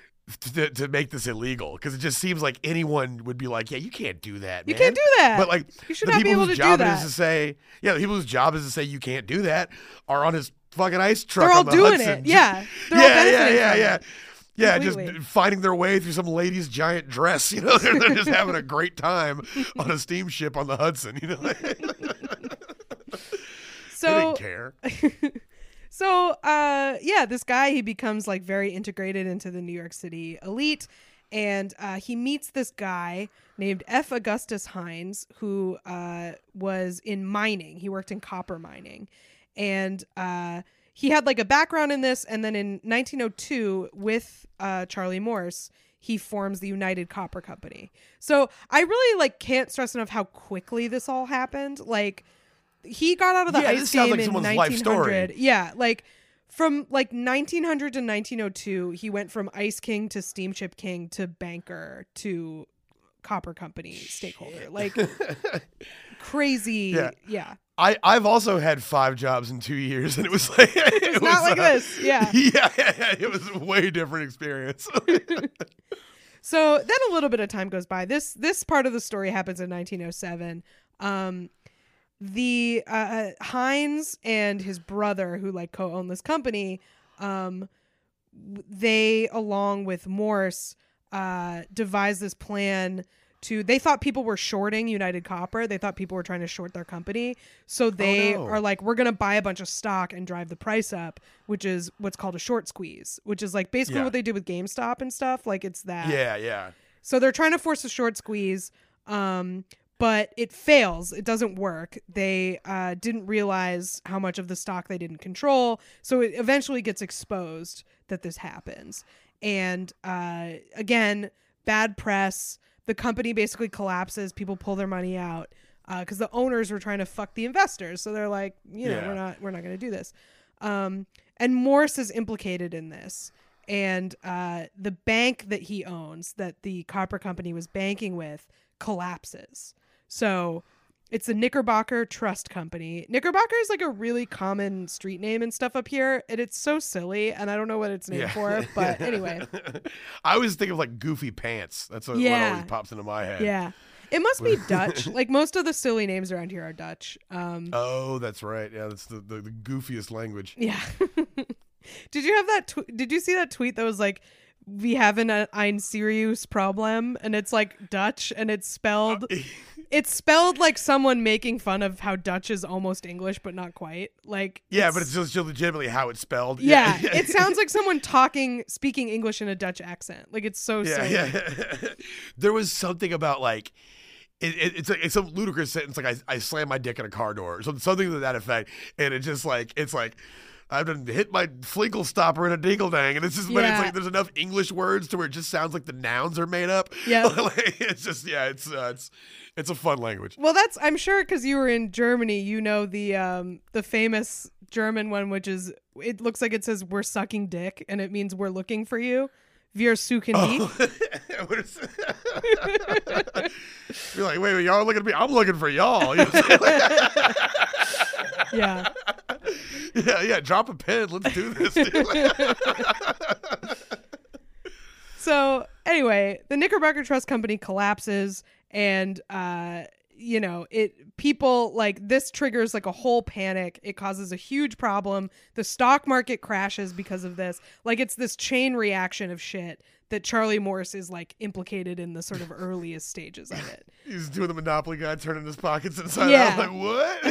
to, to make this illegal because it just seems like anyone would be like, yeah, you can't do that, man. You can't do that. But like you should the not people be able whose to do job that. it is to say, yeah, the people whose job is to say you can't do that are on his fucking ice truck. They're all on the doing Hudson. it. Yeah, they're yeah, all benefiting yeah, from yeah, it. yeah. Yeah, Completely. just finding their way through some lady's giant dress. You know, they're, they're just having a great time on a steamship on the Hudson. You know, so they didn't care. So, uh, yeah, this guy, he becomes like very integrated into the New York City elite. And uh, he meets this guy named F. Augustus Hines, who uh, was in mining. He worked in copper mining. And uh, he had like a background in this. And then in nineteen oh two, with uh, Charlie Morse, he forms the United Copper Company. So I really like can't stress enough how quickly this all happened. Like, he got out of the Yeah, ice this sounds game like in someone's life nineteen hundred. story. Yeah, like from like nineteen hundred to nineteen oh two, he went from Ice King to Steamship King to banker to copper company stakeholder. Like crazy. Yeah. yeah. I, I've also had five jobs in two years, and it was like it It's was, not like uh, this. Yeah. yeah, yeah, yeah, it was a way different experience. So then a little bit of time goes by. This this part of the story happens in nineteen oh seven. Um, the uh, Hines and his brother, who like co-own this company, um, they along with Morse uh, devised this plan to. They thought people were shorting United Copper. They thought people were trying to short their company. So they Oh, no. are like, we're gonna buy a bunch of stock and drive the price up, which is what's called a short squeeze, which is like basically Yeah. what they did with GameStop and stuff. Like it's that. yeah, yeah. So they're trying to force a short squeeze, um, but it fails. It doesn't work. They uh, didn't realize how much of the stock they didn't control. So it eventually gets exposed that this happens. And uh, again, bad press. The company basically collapses. People pull their money out because uh, the owners were trying to fuck the investors. So they're like, you know, Yeah. we're not we're not going to do this. Um, and Morse is implicated in this. And uh, the bank that he owns, that the copper company was banking with, collapses. So it's the Knickerbocker Trust Company. Knickerbocker is like a really common street name and stuff up here, and it's so silly, and I don't know what it's named Yeah. for, but anyway. I always think of like Goofy Pants. That's what, Yeah. what always pops into my head. Yeah. It must be Dutch. Like most of the silly names around here are Dutch. Um, Oh, that's right. Yeah, that's the, the, the goofiest language. yeah. Did you have that? Tw- did you see that tweet that was like, "We have an ein serious problem," and it's like Dutch, and it's spelled. It's spelled like someone making fun of how Dutch is almost English, but not quite. Like Yeah, but it's just legitimately how it's spelled. yeah, it sounds like someone talking, speaking English in a Dutch accent. Like it's so Yeah, silly. yeah. There was something about like it, it, it's a, it's some ludicrous sentence like I I slammed my dick in a car door or something something to that effect, and it just like it's like. I've been hit my flinkle stopper in a dingle dang, and it's just but Yeah. it's like there's enough English words to where it just sounds like the nouns are made up. Yeah. Like, it's just yeah, it's uh, it's it's a fun language. Well, that's I'm sure because you were in Germany, you know the um the famous German one, which is it looks like it says "we're sucking dick" and it means we're looking for you. Wir suchen dich. Oh. What is- You're like, wait, wait, y'all are looking at me. I'm looking for y'all. You know what I'm saying? Yeah. yeah, yeah. Drop a pen. Let's do this. Dude. So anyway, the Knickerbocker Trust Company collapses, and uh, you know, it people like this triggers like a whole panic. It causes a huge problem. The stock market crashes because of this. Like it's this chain reaction of shit that Charlie Morse is like implicated in the sort of earliest stages of it. He's doing the Monopoly guy, turning his pockets inside Yeah. out. Like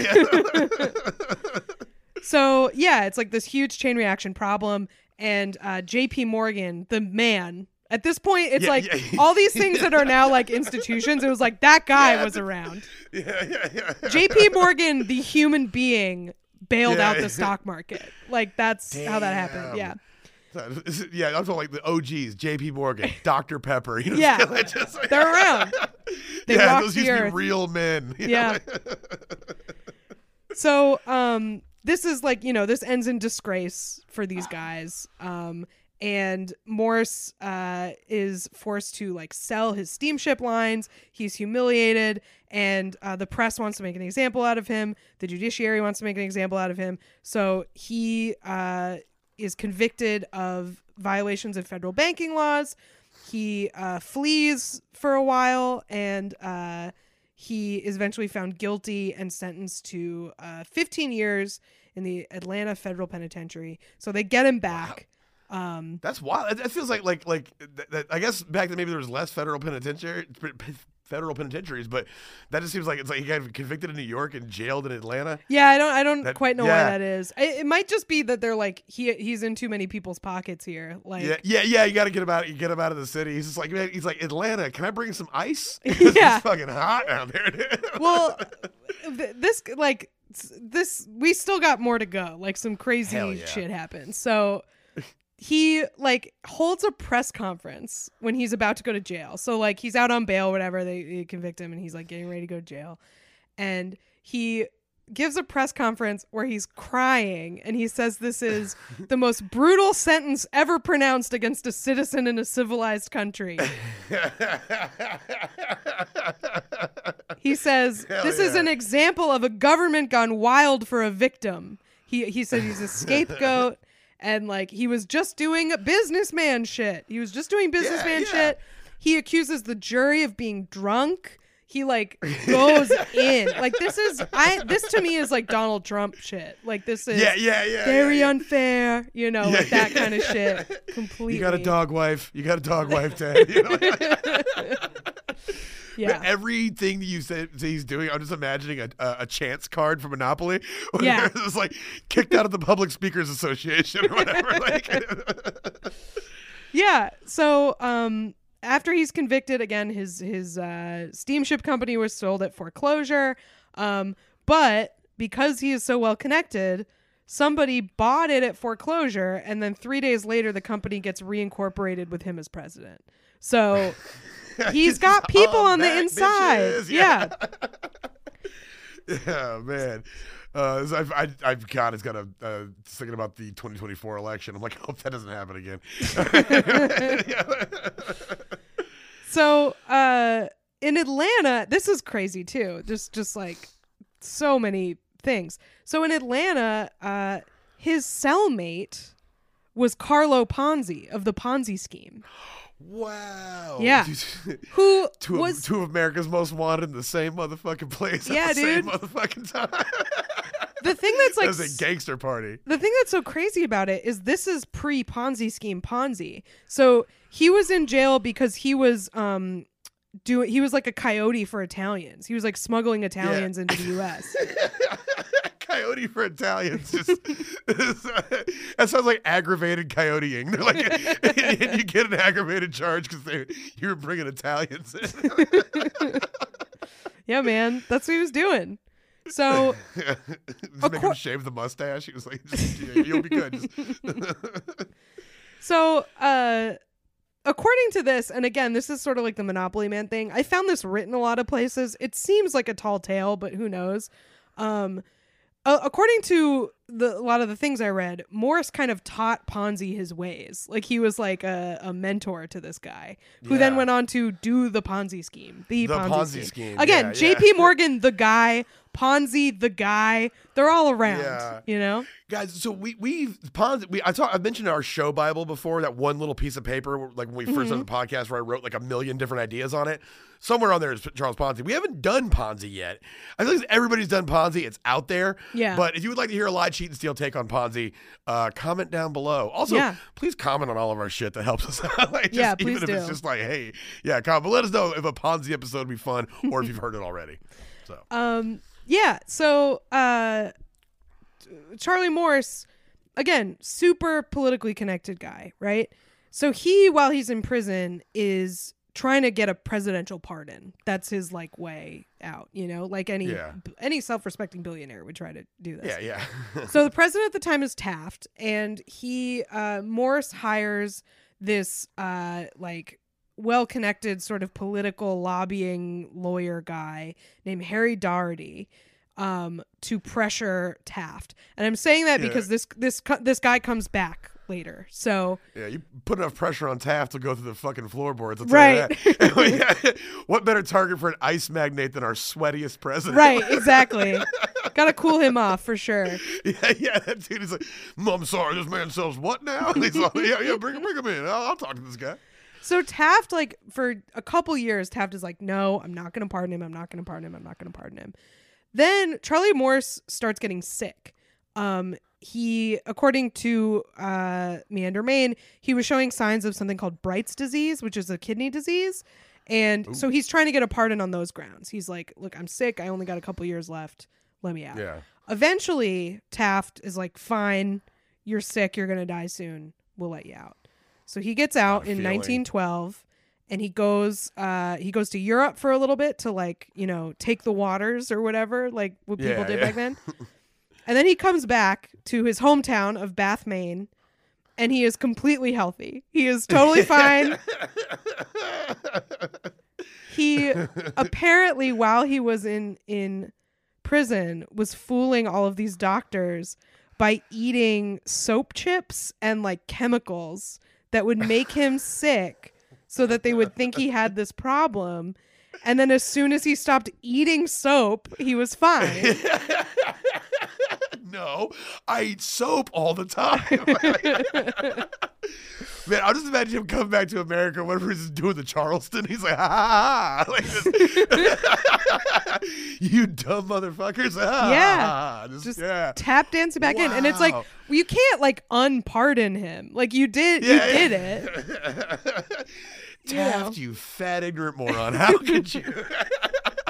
what? Yeah. So yeah, it's like this huge chain reaction problem. And uh, J P Morgan, the man, at this point, it's Yeah, like yeah. all these things that are now like institutions. It was like that guy Yeah. was around. Yeah, yeah, yeah. J P Morgan, the human being, bailed Yeah, out yeah. the stock market. Like that's how that happened. Yeah. Damn. Yeah, I'm talking like the O Gs, J P Morgan, Doctor Pepper. You know, Yeah. like just, like, They're around. They yeah, walk those the used to earth. be real men. you know, Yeah. like- So um this is like, you know, this ends in disgrace for these guys. Um and Morse uh is forced to like sell his steamship lines. He's humiliated, and uh, the press wants to make an example out of him. The judiciary wants to make an example out of him. So he uh is convicted of violations of federal banking laws. He uh flees for a while, and uh he is eventually found guilty and sentenced to uh, fifteen years in the Atlanta Federal Penitentiary. So they get him back. Um, That's wild. It, it feels like like like th- th- I guess back then maybe there was less federal penitentiary federal penitentiaries, but that just seems like it's like he got convicted in New York and jailed in Atlanta. yeah, I don't, I don't That- quite know yeah. why that is. I, it might just be that they're like he he's in too many people's pockets here. Like, Yeah, yeah, yeah. You got to get him out. You get him out of the city. He's just like, man, he's like, Atlanta. Can I bring some ice? Yeah. It's fucking hot down there. Dude. well, th- this like s- this we still got more to go. Like some crazy Hell yeah. shit happens. So he like holds a press conference when he's about to go to jail. So like he's out on bail, whatever, they, they convict him, and he's like getting ready to go to jail. And he gives a press conference where he's crying, and he says this is the most brutal sentence ever pronounced against a citizen in a civilized country. He says Hell this is yeah. an example of a government gone wild for a victim. He he said he's a scapegoat, and like he was just doing businessman shit. He was just doing businessman yeah. shit. He accuses the jury of being drunk. He like goes in. Like this is I this to me is like Donald Trump shit. Like this is yeah, yeah, yeah. very yeah, yeah. unfair, you know, Yeah, like that yeah. kind of shit. Completely. You got a dog wife. You got a dog wife, Ted. You know? Yeah. Everything that you said that he's doing, I'm just imagining a, a, a chance card for Monopoly. Where Yeah. it's like kicked out of the Public Speakers Association or whatever. Like, Yeah. So, um, after he's convicted again, his his uh, steamship company was sold at foreclosure. Um, but because he is so well connected, somebody bought it at foreclosure, and then three days later, the company gets reincorporated with him as president. So he's got people on the inside. Bitches. Yeah. Yeah, man. Uh, so I've, I, I've God, it's got a uh, thinking about the twenty twenty-four election. I'm like, I hope that doesn't happen again. So uh, in Atlanta, this is crazy too. Just, just like so many things. So in Atlanta, uh, his cellmate was Carlo Ponzi of the Ponzi scheme. Wow. Yeah. Who two, was of, two of America's most wanted in the same motherfucking place yeah, at the dude. same motherfucking time. The thing that's like That was a gangster party. The thing that's so crazy about it is this is pre Ponzi scheme Ponzi. So he was in jail because he was um doing he was like a coyote for Italians. He was like smuggling Italians Yeah. into the U S. Coyote for Italians. Just that sounds like aggravated coyoteing. They're like, and you get an aggravated charge because you were bringing Italians in. Yeah, man, that's what he was doing. So Just make Acor- him shave the mustache. He was like, just, yeah, you'll be good. Just So, uh, according to this, and again, this is sort of like the Monopoly Man thing. I found this written a lot of places. It seems like a tall tale, but who knows? Um, uh, according to the, a lot of the things I read, Morris kind of taught Ponzi his ways. Like he was like a, a mentor to this guy, who then Yeah. went on to do the Ponzi scheme. The, The Ponzi, Ponzi scheme. scheme, Again, yeah, J P yeah. Morgan, the guy. Ponzi, the guy. They're all around. Yeah. You know. Guys, so we we've Ponzi. We I talk. I've mentioned our show Bible before. That one little piece of paper, like when we first Mm-hmm. started the podcast, where I wrote like a million different ideas on it. Somewhere on there is Charles Ponzi. We haven't done Ponzi yet. I think everybody's done Ponzi. It's out there. Yeah. But if you would like to hear a lie, cheat, and steal take on Ponzi, uh, comment down below. Also, Yeah. please comment on all of our shit. That helps us out. Like, just, Yeah, even please if it's do. just like, hey, yeah, comment. But let us know if a Ponzi episode would be fun, or if you've heard it already. So. Um. Yeah. So, uh, Charlie Morse, again, super politically connected guy, right? So he, while he's in prison, is trying to get a presidential pardon. That's his like way out, you know, like any Yeah. any self-respecting billionaire would try to do this. Yeah, yeah. So the president at the time is Taft, and he uh, Morse hires this uh, like well-connected sort of political lobbying lawyer guy named Harry Daugherty um, to pressure Taft. And I'm saying that Yeah. because this this co- this guy comes back later. So Yeah, you put enough pressure on Taft to go through the fucking floorboards. I'll tell Right. you that. What better target for an ice magnate than our sweatiest president? right, exactly. Got to cool him off for sure. Yeah, yeah. That dude is like, "Mm, I'm sorry, this man sells what now?" And he's like, "Yeah, yeah, bring him, bring him in. I'll, I'll talk to this guy." So Taft, like for a couple years, Taft is like, no, I'm not going to pardon him. I'm not going to pardon him. I'm not going to pardon him. Then Charlie Morse starts getting sick. Um, he, according to uh, Meander Maine, he was showing signs of something called Bright's disease, which is a kidney disease. And Ooh. so he's trying to get a pardon on those grounds. He's like, look, I'm sick. I only got a couple years left. Let me out. Yeah. Eventually, Taft is like, fine, you're sick. You're going to die soon. We'll let you out. So he gets out Got a in feeling. nineteen twelve, and he goes uh, he goes to Europe for a little bit to like, you know, take the waters or whatever, like what people Yeah, did yeah. back then. And then he comes back to his hometown of Bath, Maine, and he is completely healthy. He is totally fine. He apparently, while he was in in prison, was fooling all of these doctors by eating soap chips and like chemicals that would make him sick so that they would think he had this problem. And then as soon as he stopped eating soap, he was fine. No, I eat soap all the time. Man, I'll just imagine him coming back to America whenever he's doing the Charleston. He's like, ha ha ha. Like this, you dumb motherfuckers. Ah, Yeah. Just, Just yeah. tap dancing back in. And it's like, Wow. well, you can't like unpardon him. Like you did, Yeah, you yeah. did it. Taft, you fat ignorant moron. How could you?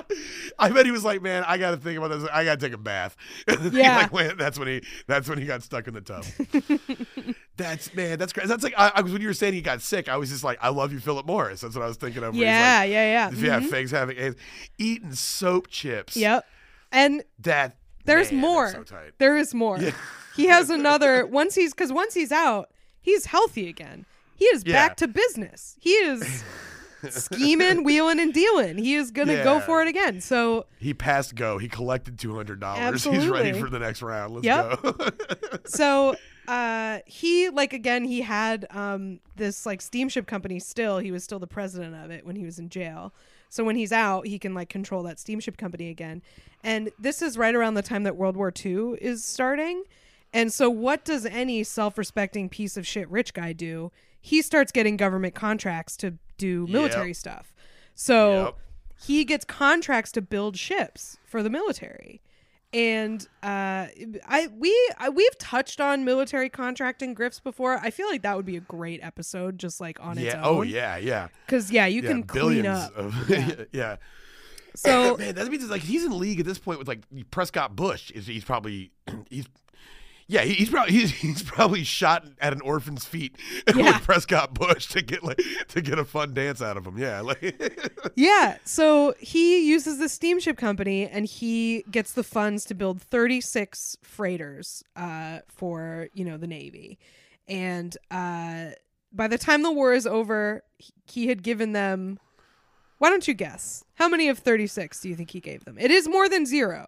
I bet he was like, man, I got to think about this. I got to take a bath. Yeah. like, went, that's when he. That's when he got stuck in the tub. That's man. That's crazy. That's like I, I was when you were saying he got sick. I was just like, I love you, Philip Morris. That's what I was thinking of. where Yeah, he's like, yeah, yeah. Yeah, Mhm. Figs having AIDS, eating soap chips. Yep. And That there's man, more. that's so tight. There is more. Yeah. He has another once he's because once he's out, he's healthy again. He is Yeah. back to business. He is scheming, wheeling, and dealing. He is gonna go Yeah. for it again. So He passed go. He collected two hundred dollars. He's Absolutely. ready for the next round. Let's Yep. go. so uh he like again he had um this like steamship company still. He was still the president of it when he was in jail. So when he's out, he can like control that steamship company again. And this is right around the time that World War Two is starting. And so what does any self-respecting piece of shit rich guy do? He starts getting government contracts to do military Yep. stuff. So Yep. he gets contracts to build ships for the military. And uh, I we I, we've touched on military contracting grifts before. I feel like that would be a great episode, just like on its yeah. own. Oh yeah. Yeah. Because yeah, you yeah, can clean billions up. Of, Yeah. yeah. So Man, that means like he's in league at this point with like Prescott Bush. Is he's probably he's yeah he, he's probably he's, he's probably shot at an orphan's feet Yeah. with Prescott Bush to get like to get a fun dance out of him. Yeah, like yeah, so he uses the steamship company and he gets the funds to build thirty-six freighters uh, for you know the Navy, and uh, by the time the war is over, he, he had given them. Why don't you guess? How many of thirty-six do you think he gave them? It is more than zero.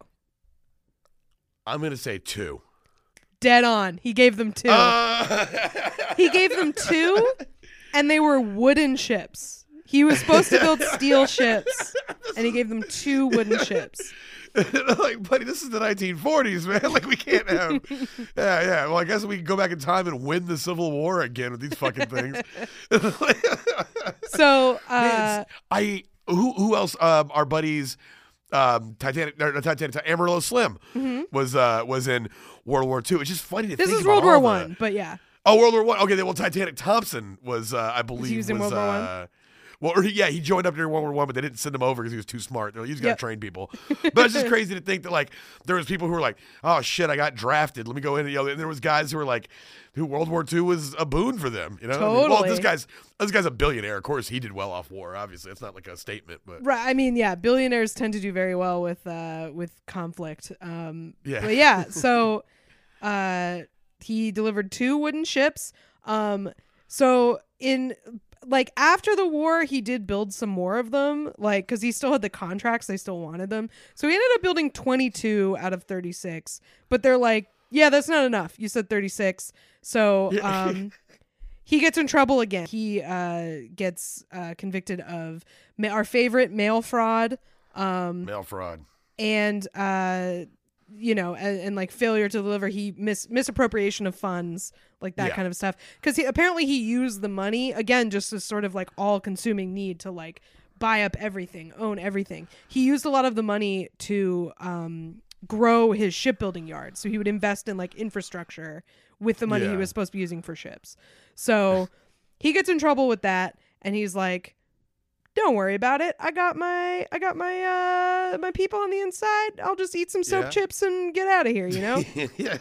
I'm gonna say two. Dead on. He gave them two. Uh, He gave them two, and they were wooden ships. He was supposed to build steel ships, and he gave them two wooden ships. like, buddy, this is the nineteen forties, man. Like, we can't have. Yeah, yeah. Well, I guess we can go back in time and win the Civil War again with these fucking things. So, uh, Man, I who who else? Um, our buddies, um, Titanic, or, not Titanic, Amarillo Slim was uh was in World War Two. It's just funny to mm-hmm. this think is about World War all the- One, but yeah. Oh, World War One. Okay, then, well, Titanic Thompson was, uh, I believe, he was in World War uh, One? Well, or, yeah, he joined up during World War One, but they didn't send him over because he was too smart. They're like, he's got to Yep. train people. But it's just crazy to think that like there was people who were like, oh shit, I got drafted. Let me go in. And, you know, and there was guys who were like, who World War Two was a boon for them. You know, I mean, well, Totally. this guy's this guy's a billionaire. Of course, he did well off war. Obviously, it's not like a statement, but Right. I mean, yeah, billionaires tend to do very well with uh with conflict. Um Yeah. But yeah, so uh he delivered two wooden ships. Um so in like after the war he did build some more of them, like cuz he still had the contracts, they still wanted them. So he ended up building twenty-two out of thirty-six, but they're like, yeah, that's not enough. You said thirty-six. So um he gets in trouble again. He uh, gets uh, convicted of ma- our favorite mail fraud, um, mail fraud. and uh, you know, and, and like failure to deliver. He mis- misappropriation of funds, like that Yeah. kind of stuff. Because apparently he used the money again, just as sort of like all-consuming need to like buy up everything, own everything. He used a lot of the money to um, grow his shipbuilding yard, so he would invest in like infrastructure with the money he Yeah. was supposed to be using for ships. So he gets in trouble with that, and he's like, don't worry about it. I got my I got my uh my people on the inside. I'll just eat some soap Yeah. chips and get out of here, you know? yeah.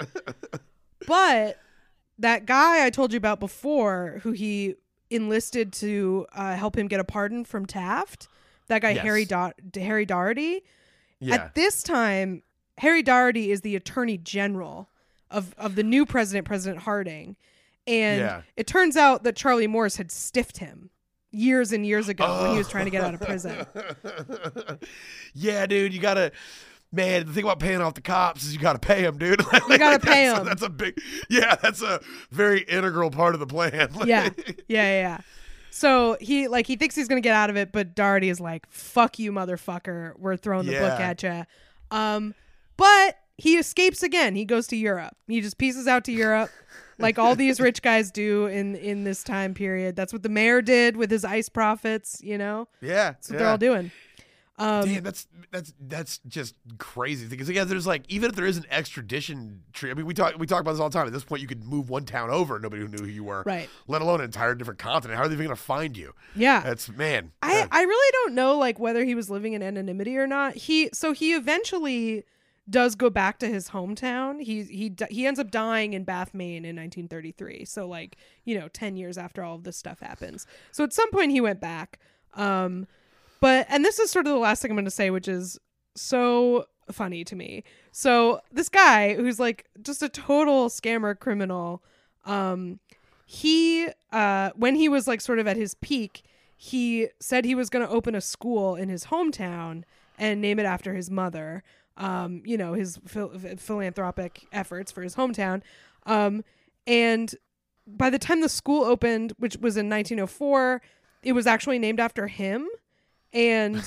But that guy I told you about before, who he enlisted to uh, help him get a pardon from Taft, that guy Yes. Harry Do- Harry Doherty. Yeah. At this time, Harry Doherty is the Attorney General of of the new president, President Harding, and Yeah. it turns out that Charlie Morse had stiffed him years and years ago when he was trying to get out of prison. Yeah, dude, you gotta. Man, the thing about paying off the cops is you gotta pay them, dude. Like, You gotta pay that's a- 'em. That's a big. Yeah, that's a very integral part of the plan. Like, Yeah, yeah, yeah, yeah. So he like he thinks he's gonna get out of it, but Doherty is like, "Fuck you, motherfucker! We're throwing the book Yeah. at you." Um, but he escapes again. He goes to Europe. He just pieces out to Europe, like all these rich guys do in in this time period. That's what the mayor did with his ice profits. You know, Yeah, that's what yeah. they're all doing. Um, Damn, that's that's that's just crazy. Because again, there's like even if there is an extradition tree. I mean, we talk we talk about this all the time. At this point, you could move one town over, and nobody who knew who you were, Right. let alone an entire different continent. How are they even going to find you? Yeah. That's man. I, that- I really don't know like whether he was living in anonymity or not. He so he eventually does go back to his hometown. He he d- he ends up dying in Bath, Maine in nineteen thirty-three. So like, you know, ten years after all of this stuff happens. So at some point he went back. Um but and this is sort of the last thing I'm going to say, which is so funny to me. So this guy who's like just a total scammer criminal, um he uh when he was like sort of at his peak, he said he was going to open a school in his hometown and name it after his mother. Um, you know, his phil- philanthropic efforts for his hometown. Um, and by the time the school opened, which was in nineteen oh four, it was actually named after him. And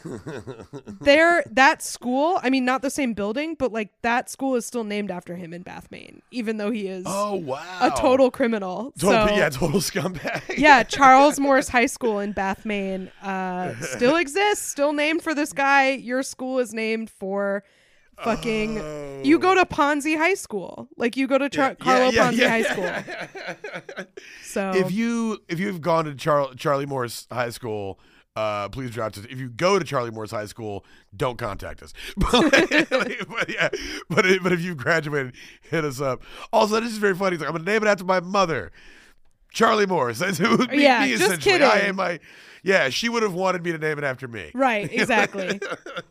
there, that school, I mean, not the same building, but like that school is still named after him in Bath, Maine, even though he is oh wow, a total criminal. Total, so, yeah, total scumbag. yeah, Charles Morse High School in Bath, Maine, uh, still exists, still named for this guy. Your school is named for fucking. Oh. You go to Ponzi High School, like you go to Char- Yeah, Carlo yeah, Ponzi yeah, High yeah. School. So If you if you've gone to Char- Charlie Morse High School, uh, please drop to. If you go to Charlie Morse High School, don't contact us. But, but yeah, but if, but if you've graduated, hit us up. Also, this is very funny. He's like, I'm gonna name it after my mother, Charlie Morse. That's who me, Yeah, me just essentially. kidding. I am my. Yeah, she would have wanted me to name it after me. right, exactly.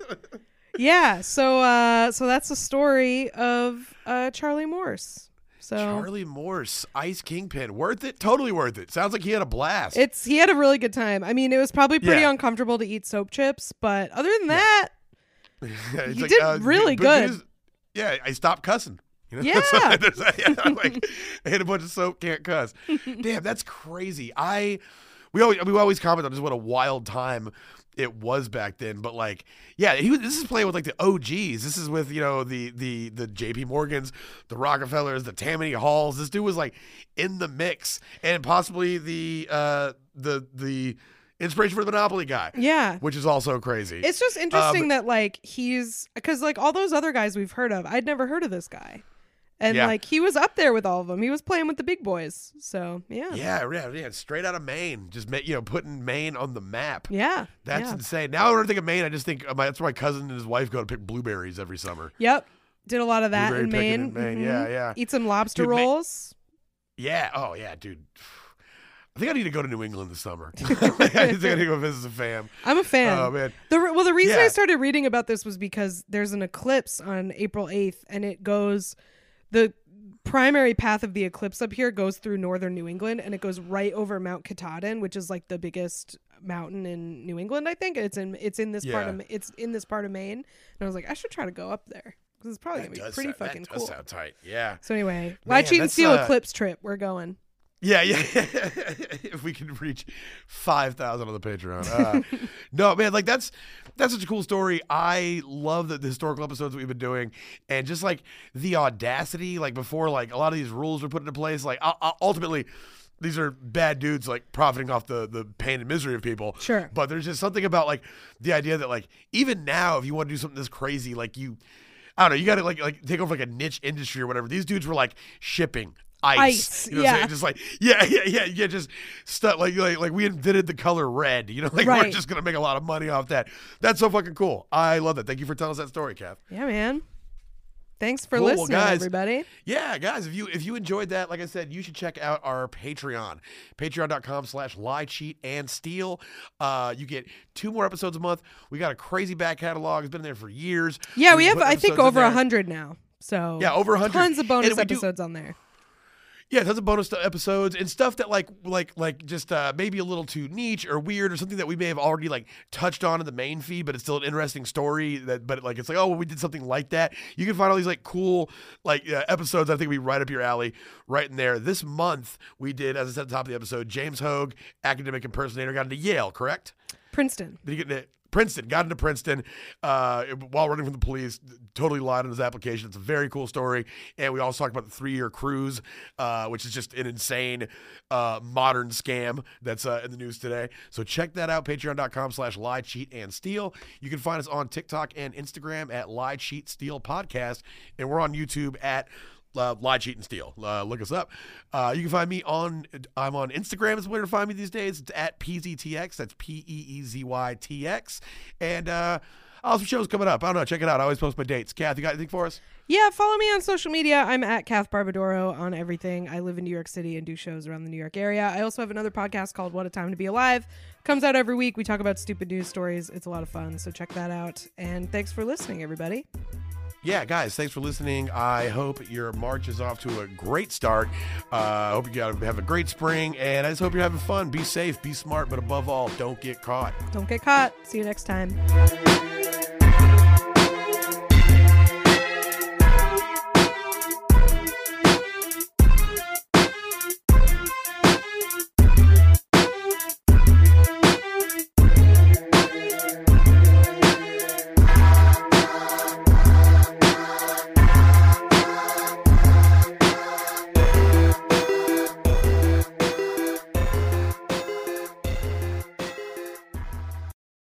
Yeah, so uh, so that's the story of uh, Charlie Morse. So Charlie Morse, Ice Kingpin, worth it? Totally worth it. Sounds like he had a blast. it's he had a really good time. I mean, it was probably pretty Yeah. uncomfortable to eat soap chips, but other than that, It's you like, did uh, really but good. here's- Yeah, I stopped cussing. You know? Yeah. So there's that- yeah, I'm like, I hit a bunch of soap, can't cuss. Damn, that's crazy. I we always we always comment on just what a wild time it was back then. But like, yeah, he was. This is playing with like the O Gs. This is with you know the the the J P Morgans, the Rockefellers, the Tammany Halls. This dude was like in the mix, and possibly the uh the the inspiration for the Monopoly guy. yeah. Which is also crazy. It's just interesting Um, that like he's because like all those other guys we've heard of, I'd never heard of this guy, and Yeah. like he was up there with all of them. He was playing with the big boys. So yeah, Yeah, yeah, yeah. Straight out of Maine, just ma- you know, putting Maine on the map. yeah, That's yeah. insane. Now when I think of Maine, I just think uh, my, that's where my cousin and his wife go to pick blueberries every summer. Yep. Did a lot of that Blueberry in picking Maine. in Maine. Mhm. Yeah, yeah. Eat some lobster Dude, Ma- rolls. Yeah. Oh yeah, dude. I think I need to go to New England this summer. I think I need to go visit the fam. I'm a fan. Oh man. The re- well, the reason I Yeah. started reading about this was because there's an eclipse on April eighth, and it goes the primary path of the eclipse up here goes through northern New England, and it goes right over Mount Katahdin, which is like the biggest mountain in New England. I think it's in it's in this part Yeah. of it's in this part of Maine, and I was like, I should try to go up there because it's probably That gonna be does pretty sound, fucking that does cool. sound tight. Yeah. So anyway, Lie, Man, Cheat, and that's, Steal uh, eclipse trip. We're going. Yeah, yeah. If we can reach five thousand on the Patreon, uh, no, man, like that's that's such a cool story. I love the, the historical episodes that we've been doing, and just like the audacity, like before, like a lot of these rules were put into place. Like uh, uh, ultimately, these are bad dudes like profiting off the the pain and misery of people. Sure. But there's just something about like the idea that like even now, if you want to do something this crazy, like you, I don't know, you got to like like take over like a niche industry or whatever. These dudes were like shipping. Ice, Ice, you know what I'm yeah. saying? Just like yeah, yeah, yeah, yeah, just stuff like like like we invented the color red. You know, like we're Right. just gonna make a lot of money off that. That's so fucking cool. I love that. Thank you for telling us that story, Kath. Yeah, man. Thanks for Cool. Well, listening, guys, everybody. Yeah, guys, if you if you enjoyed that, like I said, you should check out our Patreon. Patreon.com slash lie, cheat, and steal. Uh, you get two more episodes a month. We got a crazy back catalog. It's been there for years. Yeah, we have put I think episodes in over a there. hundred now. So Yeah, over a hundred. Tons of bonus And we do- episodes on there. Yeah, tons of bonus episodes and stuff that like like like just uh, maybe a little too niche or weird or something that we may have already like touched on in the main feed, but it's still an interesting story. That but like it's like oh well, we did something like that. You can find all these like cool like uh, episodes. I think we right up your alley, right in there. This month we did, as I said at the top of the episode, James Hogue, academic impersonator, got into Yale. Correct? Princeton. Did he get into Princeton, got into Princeton uh, while running from the police, totally lied on his application. It's a very cool story. And we also talked about the three-year cruise, uh, which is just an insane uh, modern scam that's uh, in the news today. So check that out, patreon.com slash lie, cheat, and steal. You can find us on TikTok and Instagram at Lie, Cheat, Steal Podcast. And we're on YouTube at Uh, Lie, Cheat, and Steal. Uh, look us up. Uh, you can find me on, I'm on Instagram is where to find me these days. It's at P Z T X. That's P E E Z Y T X. And uh, I have some shows coming up. I don't know. Check it out. I always post my dates. Kath, you got anything for us? Yeah, follow me on social media. I'm at Kath Barbadoro on everything. I live in New York City and do shows around the New York area. I also have another podcast called What a Time to Be Alive. Comes out every week. We talk about stupid news stories. It's a lot of fun, so check that out. And thanks for listening, everybody. Yeah, guys, thanks for listening. I hope your March is off to a great start. I uh, hope you have a great spring, and I just hope you're having fun. Be safe, be smart, but above all, don't get caught. Don't get caught. See you next time.